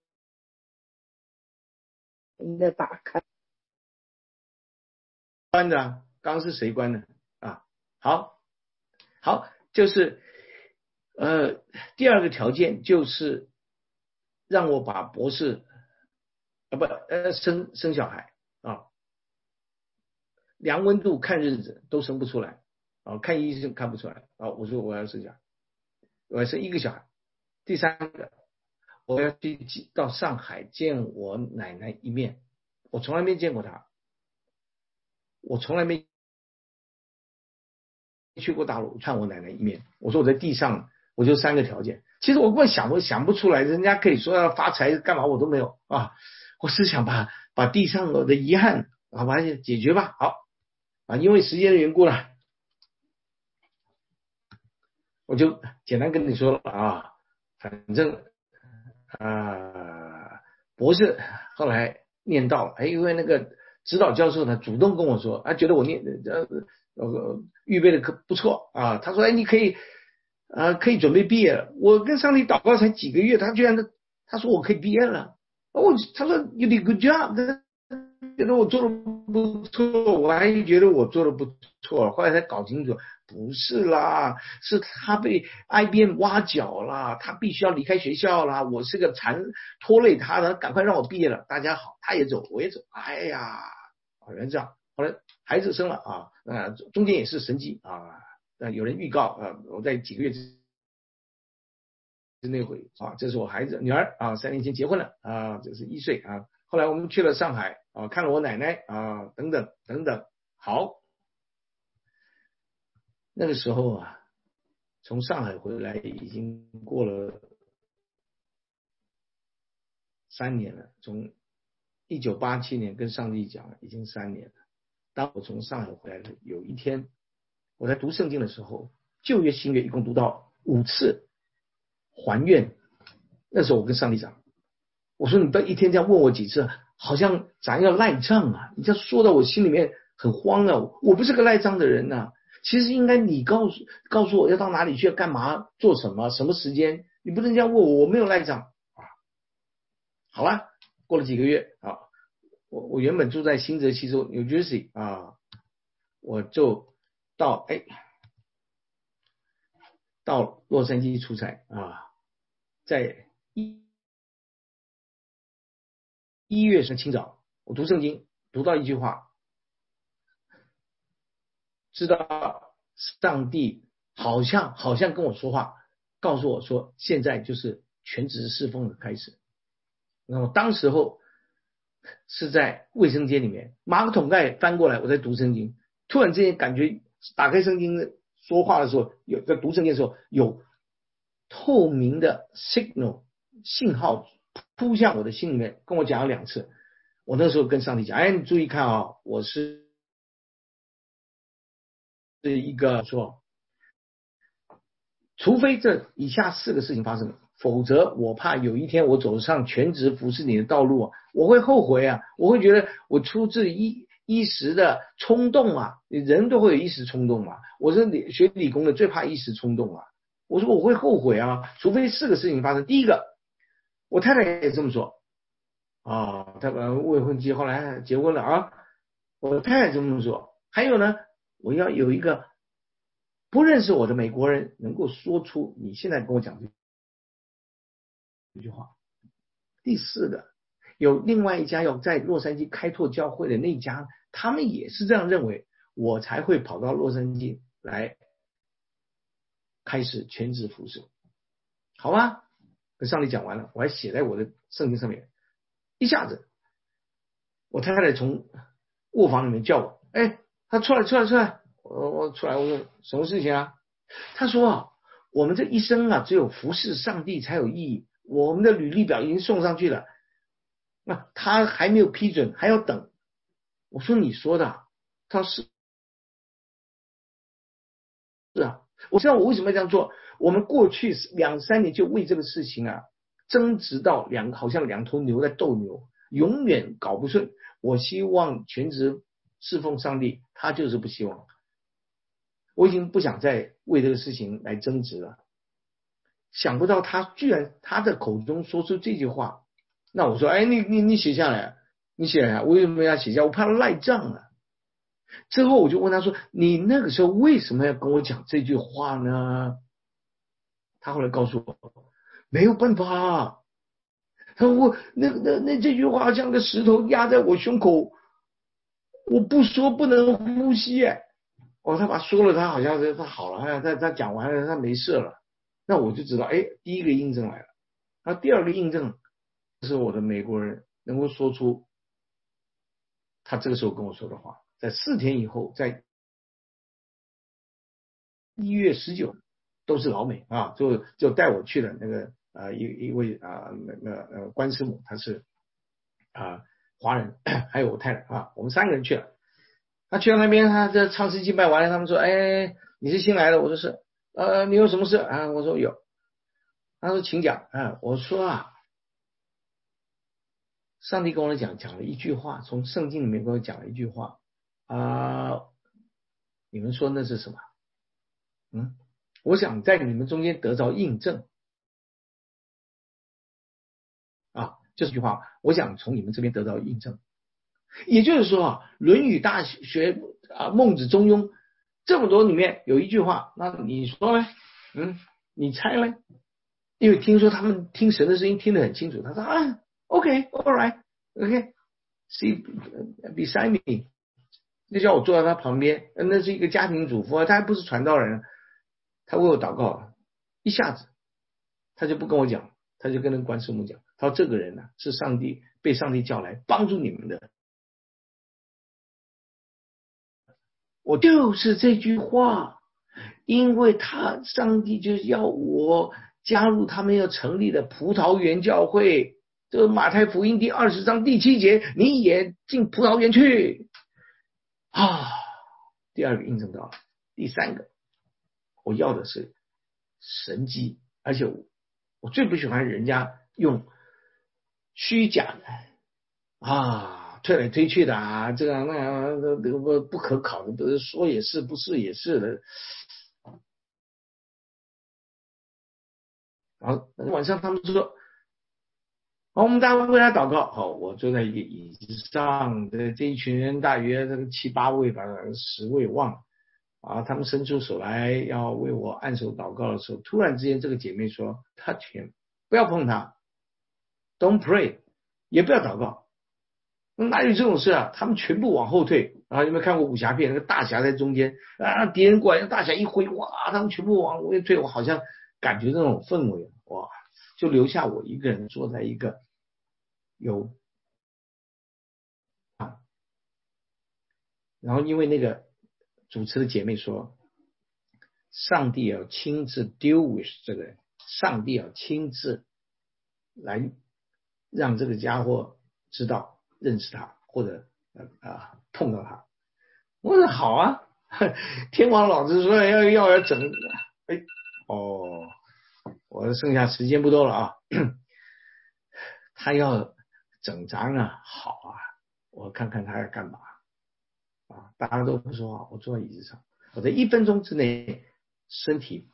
您的打开。 关的、啊，刚刚是谁关的啊？好，好，就是呃，第二个条件就是让我把博士啊不呃生生小孩啊，量温度看日子都生不出来啊，看医生看不出来啊，我说我要生小孩，我要生一个小孩。第三个，我要去到上海见我奶奶一面，我从来没见过她，我从来没去过大陆看我奶奶一面。我说我在地上，我就三个条件。其实我根本想我想不出来，人家可以说要发财干嘛我都没有啊，我是想把把地上的遗憾啊把它解决吧。好啊，因为时间的缘故了，我就简单跟你说了啊，反正啊博士后来念到了，哎，因为那个指导教授呢主动跟我说，他觉得我念呃呃预备的可不错啊，他说哎你可以啊、呃、可以准备毕业了。我跟上帝祷告才几个月，他居然他说我可以毕业了，我他说 you did good job， 觉得我做的不错，我还觉得我做的不错，后来才搞清楚不是啦，是他被 I B M 挖角啦，他必须要离开学校啦，我是个残拖累他的，赶快让我毕业了。大家好，他也走我也走，哎呀原来这样。后来孩子生了啊，呃中间也是神迹啊，呃有人预告啊，我在几个月之内会啊，这是我孩子女儿啊，三年前结婚了啊，这是一岁啊。后来我们去了上海啊，看了我奶奶啊，等等等等。好，那个时候啊，从上海回来已经过了三年了，从一九八七年跟上帝讲已经三年了。当我从上海回来的有一天，我在读圣经的时候，旧约新约一共读到五次还愿。那时候我跟上帝讲，我说你不要一天这样问我几次，好像咱要赖账啊，你这样说到我心里面很慌啊，我不是个赖账的人啊，其实应该你告诉告诉我要到哪里去，干嘛做什么什么时间，你不能这样问我，我没有赖账啊。好了，过了几个月啊，我我原本住在新泽西州 New Jersey 啊，我就到哎到洛杉矶出差啊，在一一月是清早，我读圣经读到一句话，知道上帝好像好像跟我说话，告诉我说现在就是全职侍奉的开始。那么当时候是在卫生间里面，马桶盖翻过来，我在读圣经，突然之间感觉打开圣经说话的时候，有在读圣经的时候有透明的 signal 信号扑向我的心里面，跟我讲了两次。我那时候跟上帝讲，哎，你注意看啊，我是是一个说，除非这以下四个事情发生，否则我怕有一天我走上全职服侍你的道路啊，我会后悔啊，我会觉得我出自一一时的冲动啊，人都会有一时冲动嘛，我是理学理工的，最怕一时冲动啊。我说我会后悔啊，除非四个事情发生。第一个，我太太也这么说啊，她未婚妻后来结婚了啊，我太太这么说。还有呢，我要有一个不认识我的美国人能够说出你现在跟我讲这句话。第四个，有另外一家要在洛杉矶开拓教会的那家，他们也是这样认为，我才会跑到洛杉矶来开始全职服侍。好吧，跟上帝讲完了，我还写在我的圣经上面。一下子我太太从卧房里面叫我，哎，他出来出来出来，我我出来，我说什么事情啊？他说啊，我们这一生啊，只有服侍上帝才有意义，我们的履历表已经送上去了，那他还没有批准，还要等。我说你说的？他说是是啊，我知道我为什么要这样做。我们过去两三年就为这个事情啊争执到两好像两头牛在斗牛，永远搞不顺。我希望全职侍奉上帝，他就是不希望。我已经不想再为这个事情来争执了。想不到他居然他的口中说出这句话，那我说，哎，你你你写下来，你写下来，为什么要写下？我怕赖账啊。之后我就问他说，你那个时候为什么要跟我讲这句话呢？他后来告诉我，没有办法， 他说我那那那这句话像个石头压在我胸口，我不说不能呼吸哎。哦，他把说了，他好像是他好了，他他讲完了，他没事了。那我就知道，哎，第一个印证来了。那第二个印证是我的美国人能够说出他这个时候跟我说的话，在四天以后，在一月十九，都是老美啊，就就带我去了那个啊、呃、一一位啊、呃、那个呃关师母，他是啊、呃、华人，还有我太太啊，我们三个人去了。他去到那边，他这唱诗敬拜完了，他们说：“哎，你是新来的？”我说是。呃，你有什么事啊？我说有。他说请讲。啊，我说啊，上帝跟我讲讲了一句话，从圣经里面跟我讲了一句话啊、呃，你们说那是什么？嗯，我想在你们中间得到印证啊，这句话，我想从你们这边得到印证。也就是说啊，《论语》大学啊，《孟子》《中庸》这么多里面有一句话，那你说呢？嗯，你猜呢？因为听说他们听神的声音听得很清楚。他说啊 ，OK， all right，OK，see beside me， 就叫我坐在他旁边。那是一个家庭主妇啊，他还不是传道人，他为我祷告，一下子他就不跟我讲，他就跟那个关师母讲，他说这个人呢、啊、是上帝被上帝叫来帮助你们的。我就是这句话，因为他上帝就是要我加入他们要成立的葡萄园教会，这个马太福音第二十章第七节，你也进葡萄园去啊。第二个印证到了，第三个，我要的是神迹，而且 我, 我最不喜欢人家用虚假的啊。推来推去的啊，这样那样不不可考的，不是说也是，不是也是的。然后晚上他们说，好，我们大家为他祷告。好，我坐在一个椅子上，这这一群人大约这个七八位吧，十位忘了啊。他们伸出手来要为我按手祷告的时候，突然之间这个姐妹说 ：“Touch him， 不要碰他 ，Don't pray， 也不要祷告。”哪有这种事啊？他们全部往后退啊！有没有看过武侠片？那个大侠在中间啊，敌人过来，大侠一挥，哇，他们全部往后退。我好像感觉那种氛围，哇，就留下我一个人坐在一个有啊，然后因为那个主持的姐妹说，上帝要亲自 deal with 这个人，上帝要亲自来让这个家伙知道。认识他或者呃啊碰到他，我说好啊，天王老子说要要要整，哎哦，我剩下时间不多了啊，他要整张啊，好啊，我看看他要干嘛啊，大家都不说话，我坐在椅子上，我在一分钟之内身体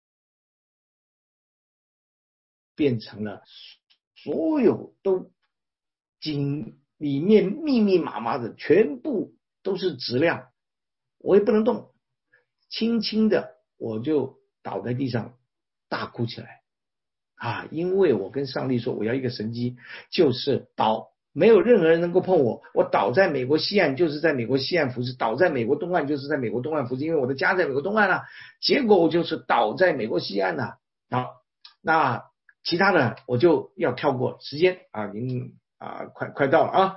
变成了所有都紧。里面密密麻麻的全部都是质量，我也不能动，轻轻的我就倒在地上大哭起来啊！因为我跟上帝说我要一个神迹，就是倒，没有任何人能够碰我，我倒在美国西岸就是在美国西岸服侍，倒在美国东岸就是在美国东岸服侍，因为我的家在美国东岸啊，结果我就是倒在美国西岸啊。好，那其他的我就要跳过时间啊，您。啊，快快到了啊！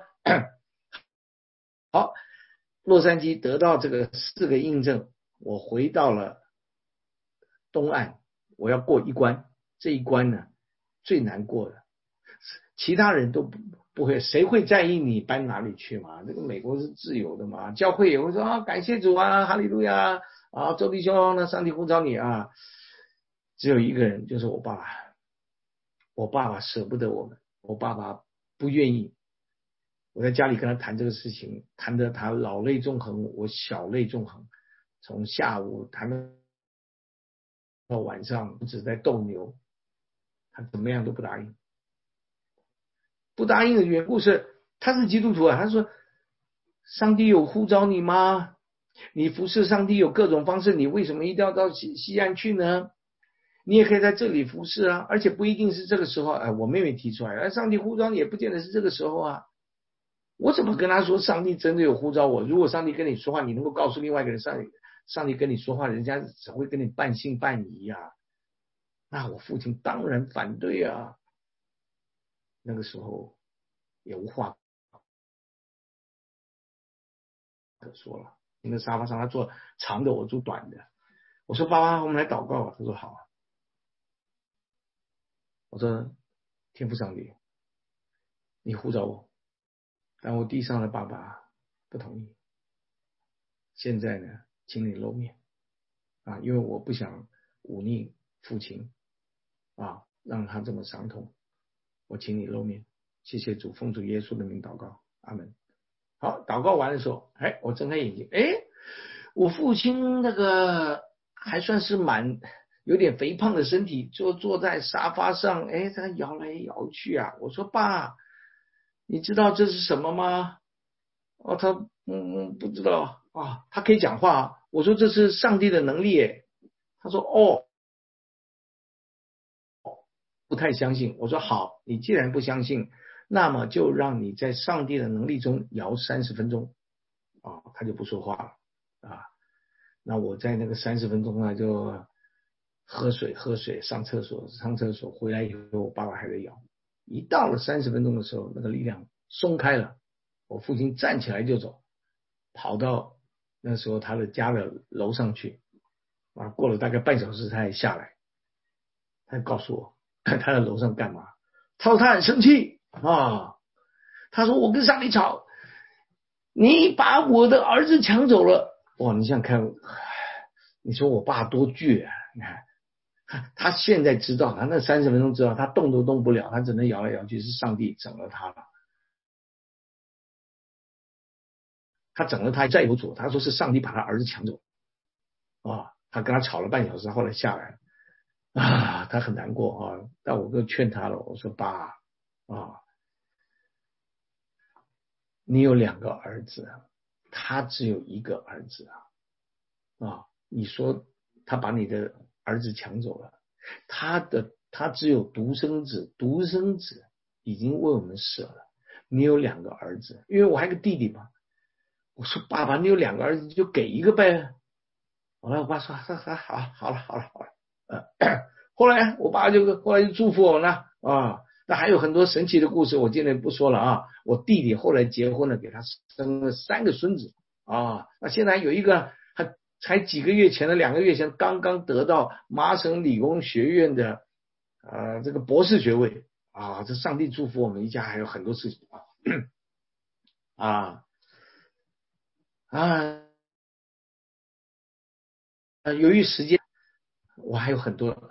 好，洛杉矶得到这个四个印证，我回到了东岸，我要过一关，这一关呢最难过的，其他人都不不会，谁会在意你搬哪里去嘛？这个美国是自由的嘛，教会也会说啊，感谢主啊，哈利路亚啊，周弟兄，那上帝呼召你啊。只有一个人，就是我爸爸，我爸爸舍不得我们，我爸爸。不愿意，我在家里跟他谈这个事情，谈得他老泪纵横，我小泪纵横。从下午谈到晚上，一直在斗牛，他怎么样都不答应。不答应的缘故是，他是基督徒啊，他说：“上帝有呼召你吗？你服侍上帝有各种方式，你为什么一定要到西西安去呢？ 你也可以在这里服侍啊，而且不一定是这个时候。哎，我妹妹提出来，哎，上帝呼召你也不见得是这个时候啊。我怎么跟他说上帝真的有呼召我？如果上帝跟你说话，你能够告诉另外一个人上帝上帝跟你说话，人家只会跟你半信半疑啊。那我父亲当然反对啊。那个时候也无话可说了。那个沙发上他坐长的，我坐短的。我说爸爸，我们来祷告吧。他说好啊。我说天父上帝，你呼召我，但我地上的爸爸不同意。现在呢，请你露面啊，因为我不想忤逆父亲啊，让他这么伤痛。我请你露面，谢谢主，奉主耶稣的名祷告，阿门。好，祷告完的时候，哎，我睁开眼睛，哎，我父亲那个还算是蛮有点肥胖的身体，就坐在沙发上，哎，他摇来摇去啊。我说爸，你知道这是什么吗？哦，他嗯不知道啊，他可以讲话。我说这是上帝的能力耶。他说哦，不太相信。我说好，你既然不相信，那么就让你在上帝的能力中摇三十分钟啊。他就不说话了啊。那我在那个三十分钟呢，就喝水喝水，上厕所上厕所，回来以后我爸爸还在摇。一到了三十分钟的时候，那个力量松开了，我父亲站起来就走，跑到那时候他的家的楼上去啊。过了大概半小时他才下来，他告诉我他在楼上干嘛。他说他很生气啊，他说我跟上帝吵，你把我的儿子抢走了。哇，你想看，你说我爸多倔啊！你看他现在知道，他那三十分钟知道他动都动不了，他只能摇来摇去，是上帝整了他了。他整了他再有主，他说是上帝把他儿子抢走啊。他跟他吵了半小时，后来下来啊，他很难过啊。但我就劝他了，我说爸啊，你有两个儿子，他只有一个儿子啊啊！你说他把你的儿子抢走了，他的他只有独生子，独生子已经为我们舍了。你有两个儿子，因为我还有个弟弟嘛。我说爸爸，你有两个儿子就给一个呗。后来我爸说好好好了好了好了。呃，后来我爸就后来就祝福我们了啊。那还有很多神奇的故事，我今天不说了啊。我弟弟后来结婚了，给他生了三个孙子啊。那现在有一个还才几个月前的两个月前刚刚得到麻省理工学院的呃这个博士学位啊。这上帝祝福我们一家，还有很多事情啊啊啊。由于时间，我还有很多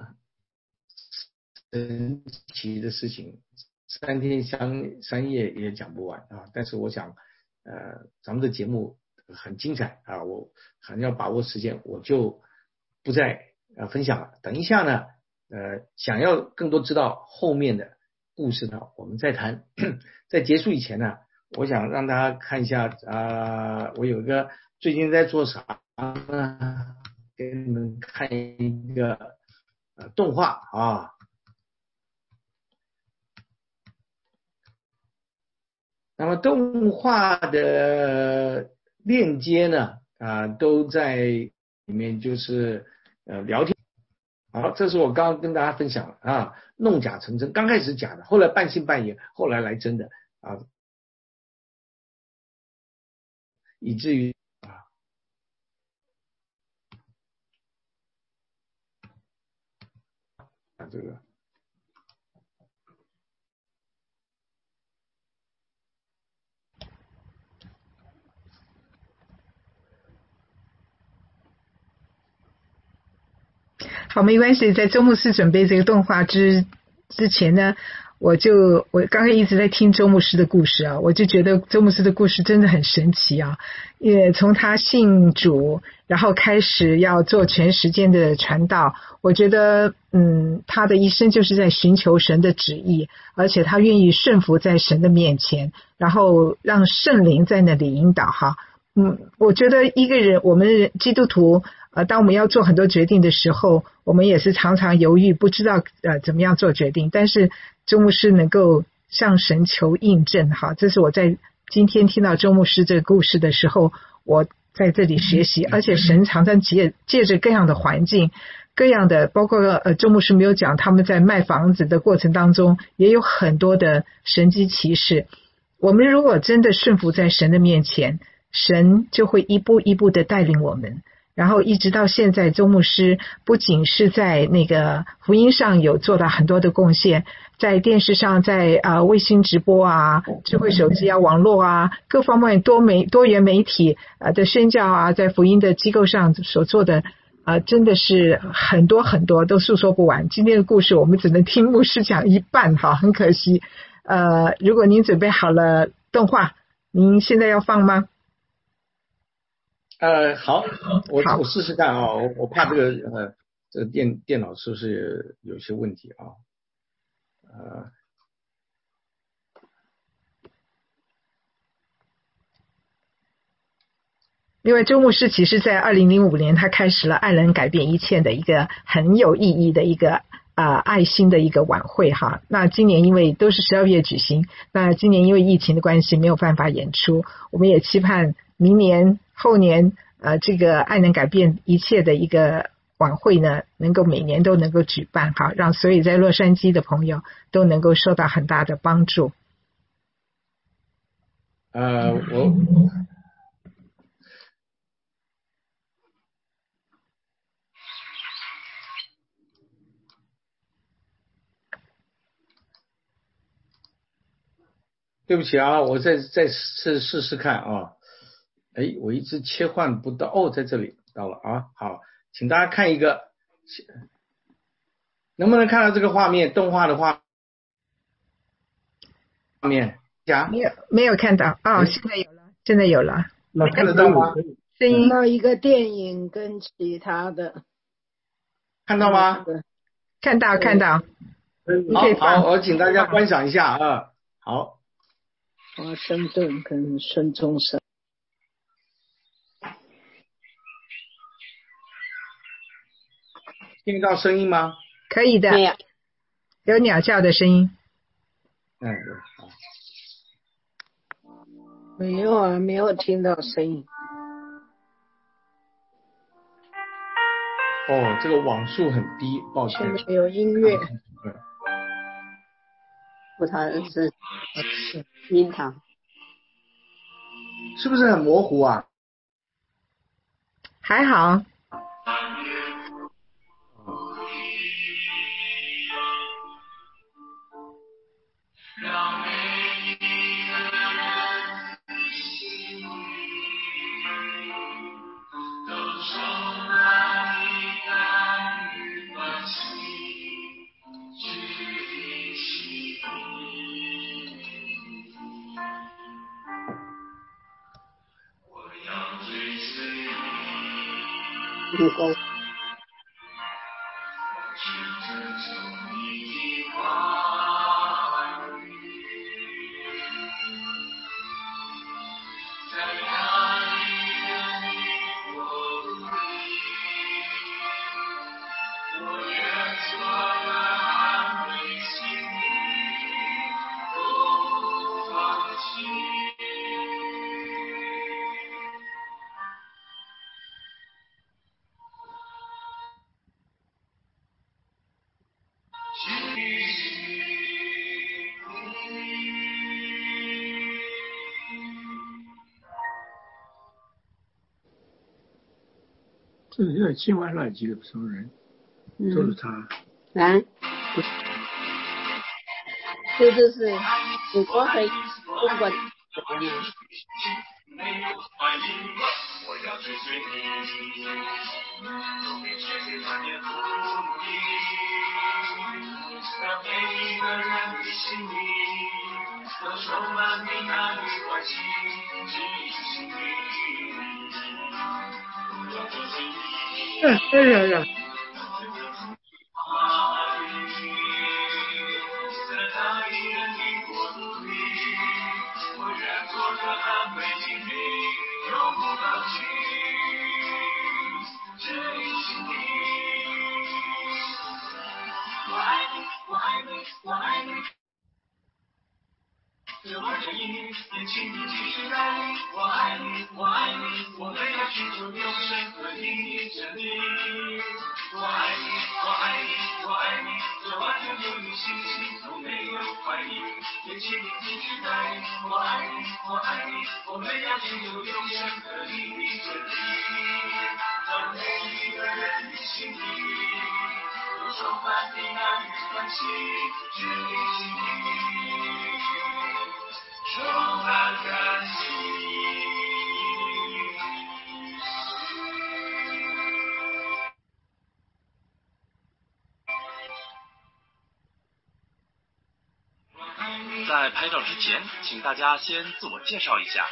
神奇的事情，三天三三夜也讲不完啊。但是我想，呃，咱们的节目很精彩啊，我很要把握时间，我就不再呃分享了。等一下呢，呃，想要更多知道后面的故事呢，我们再谈。在结束以前呢，我想让大家看一下啊、呃，我有一个最近在做啥呢？给你们看一个呃动画啊。那么动画的链接呢啊、呃、都在里面，就是呃聊天。好，这是我刚刚跟大家分享了啊，弄假成真，刚开始假的，后来半信半疑，后来来真的啊，以至于啊啊这个。 好，没关系。在周牧师准备这个动画之之前呢，我就我刚刚一直在听周牧师的故事啊，我就觉得周牧师的故事真的很神奇啊。也从他信主，然后开始要做全时间的传道，我觉得嗯，他的一生就是在寻求神的旨意，而且他愿意顺服在神的面前，然后让圣灵在那里引导哈。嗯，我觉得一个人，我们基督徒呃，当我们要做很多决定的时候，我们也是常常犹豫，不知道呃怎么样做决定。但是周牧师能够向神求印证，哈，这是我在今天听到周牧师这个故事的时候，我在这里学习，而且神常常借借着各样的环境。各样的，包括呃，周牧师没有讲，他们在卖房子的过程当中，也有很多的神迹奇事。我们如果真的顺服在神的面前，神就会一步一步的带领我们。然后一直到现在，周牧师不仅是在那个福音上有做到很多的贡献，在电视上，在啊、呃、卫星直播啊、智慧手机啊、网络啊各方面多媒多元媒体啊的宣教啊，在福音的机构上所做的。啊、呃，真的是很多很多都诉说不完。今天的故事我们只能听牧师讲一半哈，很可惜。呃，如果您准备好了动画，您现在要放吗？ 呃，好，我我试试看啊，我我怕这个呃这个电电脑是不是有些问题啊？呃。 因为周牧师其实在二零零五年他开始了爱人改变一切的一个很有意义的一个啊、呃、爱心的一个晚会哈。那今年因为都是十二月举行，那今年因为疫情的关系没有办法演出，我们也期盼明年后年呃这个爱能改变一切的一个晚会呢能够每年都能够举办哈，让所有在洛杉矶的朋友都能够受到很大的帮助。 呃我对不起啊，我再再试试试看啊。哎，我一直切换不到，哦，在这里到了啊。好，请大家看一个，能不能看到这个画面？动画的画画面，讲没有没有看到啊、哦，现在有了，现在有了， 能看得到吗？ 声音看到一个电影跟其他的， 看到吗？ 看到看到，你可以好，好， 放。 我请大家观赏一下啊。好， 华盛顿跟孙中山。 听得到声音吗？ 可以的， 没有， 有鸟叫的声音。 嗯，好。 没有啊，没有听到声音。 哦，这个网速很低，抱歉。 现在有音乐。 不，它是音堂。 是不是很模糊啊？ 还好。 不够。 这里有境外来几个什么人？都是他。 啊？这就是美国和中国的人啊。 哎哎呀呀！ 我爱你，我爱你，我爱你，这完全有你信息都没有怀疑，也请你继续带领。我爱你，我爱你，我们要拥有永生和你的真理，让每一个人的心里都充满平安与欢喜，只你心里充满感激。 在拍照之前，请大家先自我介绍一下。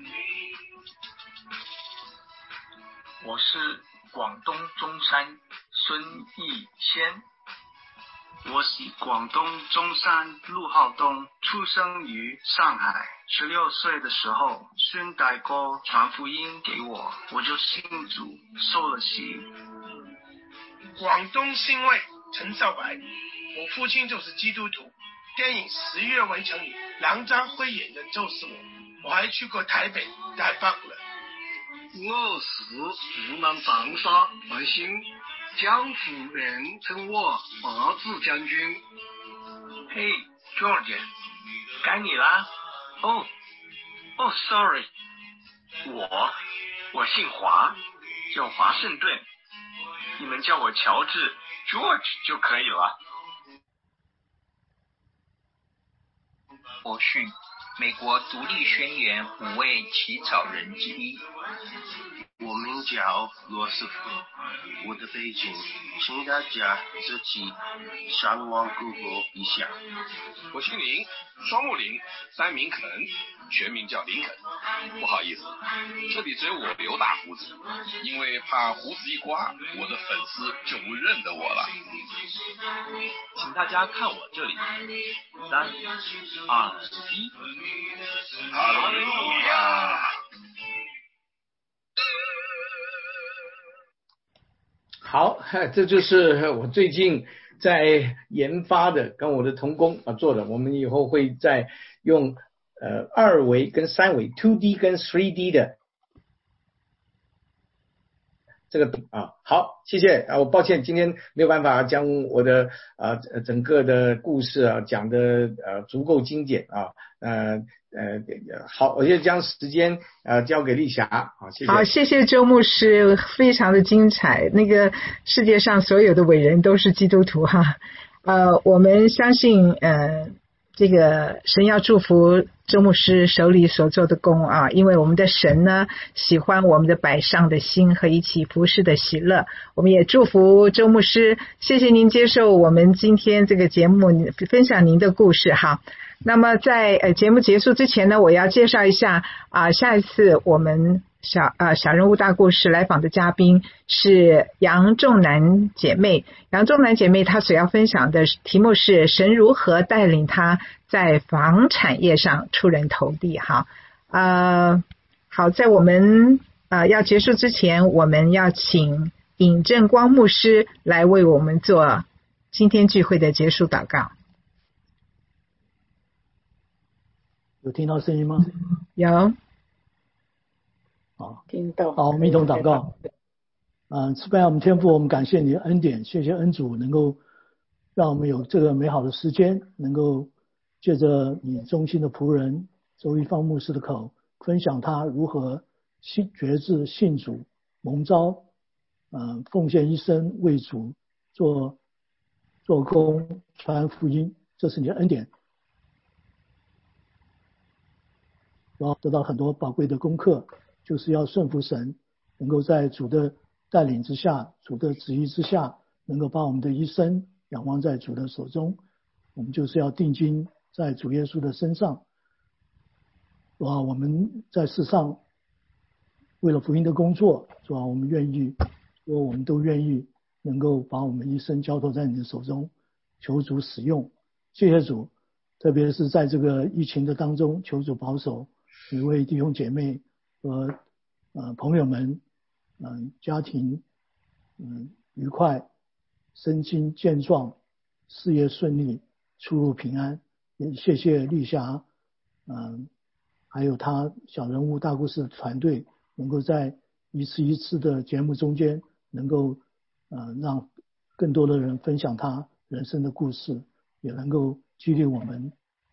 我是广东中山孙逸仙。 我是广东中山陆浩东，出生于上海。十六岁的时候，孙大哥传福音给我，我就信主，受了洗。 广东新卫陈少白，我父亲就是基督徒。电影《十月围城》里，梁家辉演的就是我。我还去过台北、台北了。 我是湖南长沙来信，江湖人称我八字将军。 嘿 George， 该你啦。哦哦 sorry， 我我姓华，叫华盛顿，你们叫我乔治 George 就可以了。 我是美国独立宣言五位起草人之一。 我名叫罗斯福，我的背景请大家自己上网 Google 一下。 我姓林，双木林，单名肯，全名叫林肯。不好意思，这里只有我留大胡子，因为怕胡子一刮，我的粉丝就不认得我了。 请大家看我这里，三、二、一， 哈利路亚！ 好，这就是我最近在研发的，跟我的同工啊做的。我们以后会再用呃二维跟三维 two D 跟 three D 的这个啊。好，谢谢啊，我抱歉今天没有办法将我的啊整个的故事啊讲的呃足够精简啊，呃呃好，我就将时间呃交给丽霞，好，谢谢。 好，谢谢周牧师，非常的精彩。那个世界上所有的伟人都是基督徒哈，呃，我们相信呃这个神要祝福周牧师手里所做的工啊，因为我们的神呢喜欢我们的摆上的心和一起服侍的喜乐。我们也祝福周牧师，谢谢您接受我们今天这个节目分享您的故事哈。那么在呃节目结束之前呢，我要介绍一下啊、呃，下一次我们小呃小人物大故事来访的嘉宾是杨仲南姐妹。杨仲南姐妹她所要分享的题目是神如何带领她在房产业上出人头地哈。呃好，在我们呃要结束之前，我们要请尹正光牧师来为我们做今天聚会的结束祷告。 有听到声音吗？ 有。 好， 听到。 好，我们一同祷告。嗯，慈悲我们天父，我们感谢你的恩典，谢谢恩主能够让我们有这个美好的时间，能够借着你忠心的仆人周一芳牧师的口，分享他如何信决志信主蒙召，嗯、呃，奉献一生为主做做工传福音，这是你的恩典。然后得到很多宝贵的功课，就是要顺服神，能够在主的带领之下，主的旨意之下，能够把我们的一生仰望在主的手中。我们就是要定睛在主耶稣的身上。哇，我们在世上为了福音的工作，是吧？我们愿意，说我们都愿意能够把我们一生交托在你的手中，求主使用。谢谢主，特别是在这个疫情的当中，求主保守每位弟兄姐妹和呃朋友们，嗯、呃，家庭嗯、呃、愉快，身心健壮，事业顺利，出入平安。也谢谢丽霞，嗯、呃，还有他小人物大故事团队，能够在一次一次的节目中间，能够呃让更多的人分享他人生的故事，也能够激励我们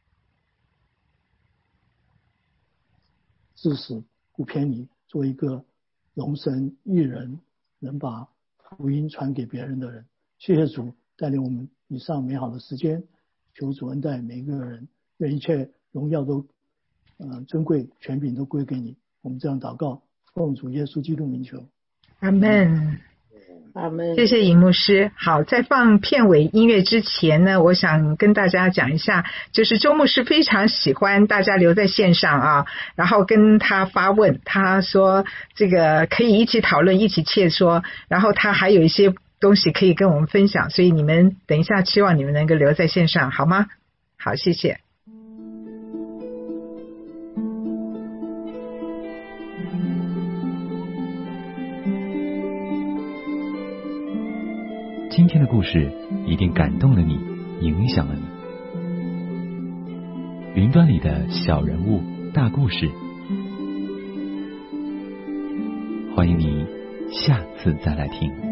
至死不偏离，做一个荣神益人，能把福音传给别人的人。谢谢主带领我们以上美好的时间，求主恩待每一个人，愿一切荣耀都呃尊贵权柄都归给你。我们这样祷告，奉主耶稣基督名求， 阿们。 阿们。 谢谢尹牧师。好，在放片尾音乐之前呢，我想跟大家讲一下，就是周牧师非常喜欢大家留在线上啊，然后跟他发问，他说这个可以一起讨论，一起切磋，然后他还有一些东西可以跟我们分享，所以你们等一下希望你们能够留在线上，好吗？好，谢谢。 今天的故事一定感动了你，影响了你。云端里的小人物大故事，欢迎你下次再来听。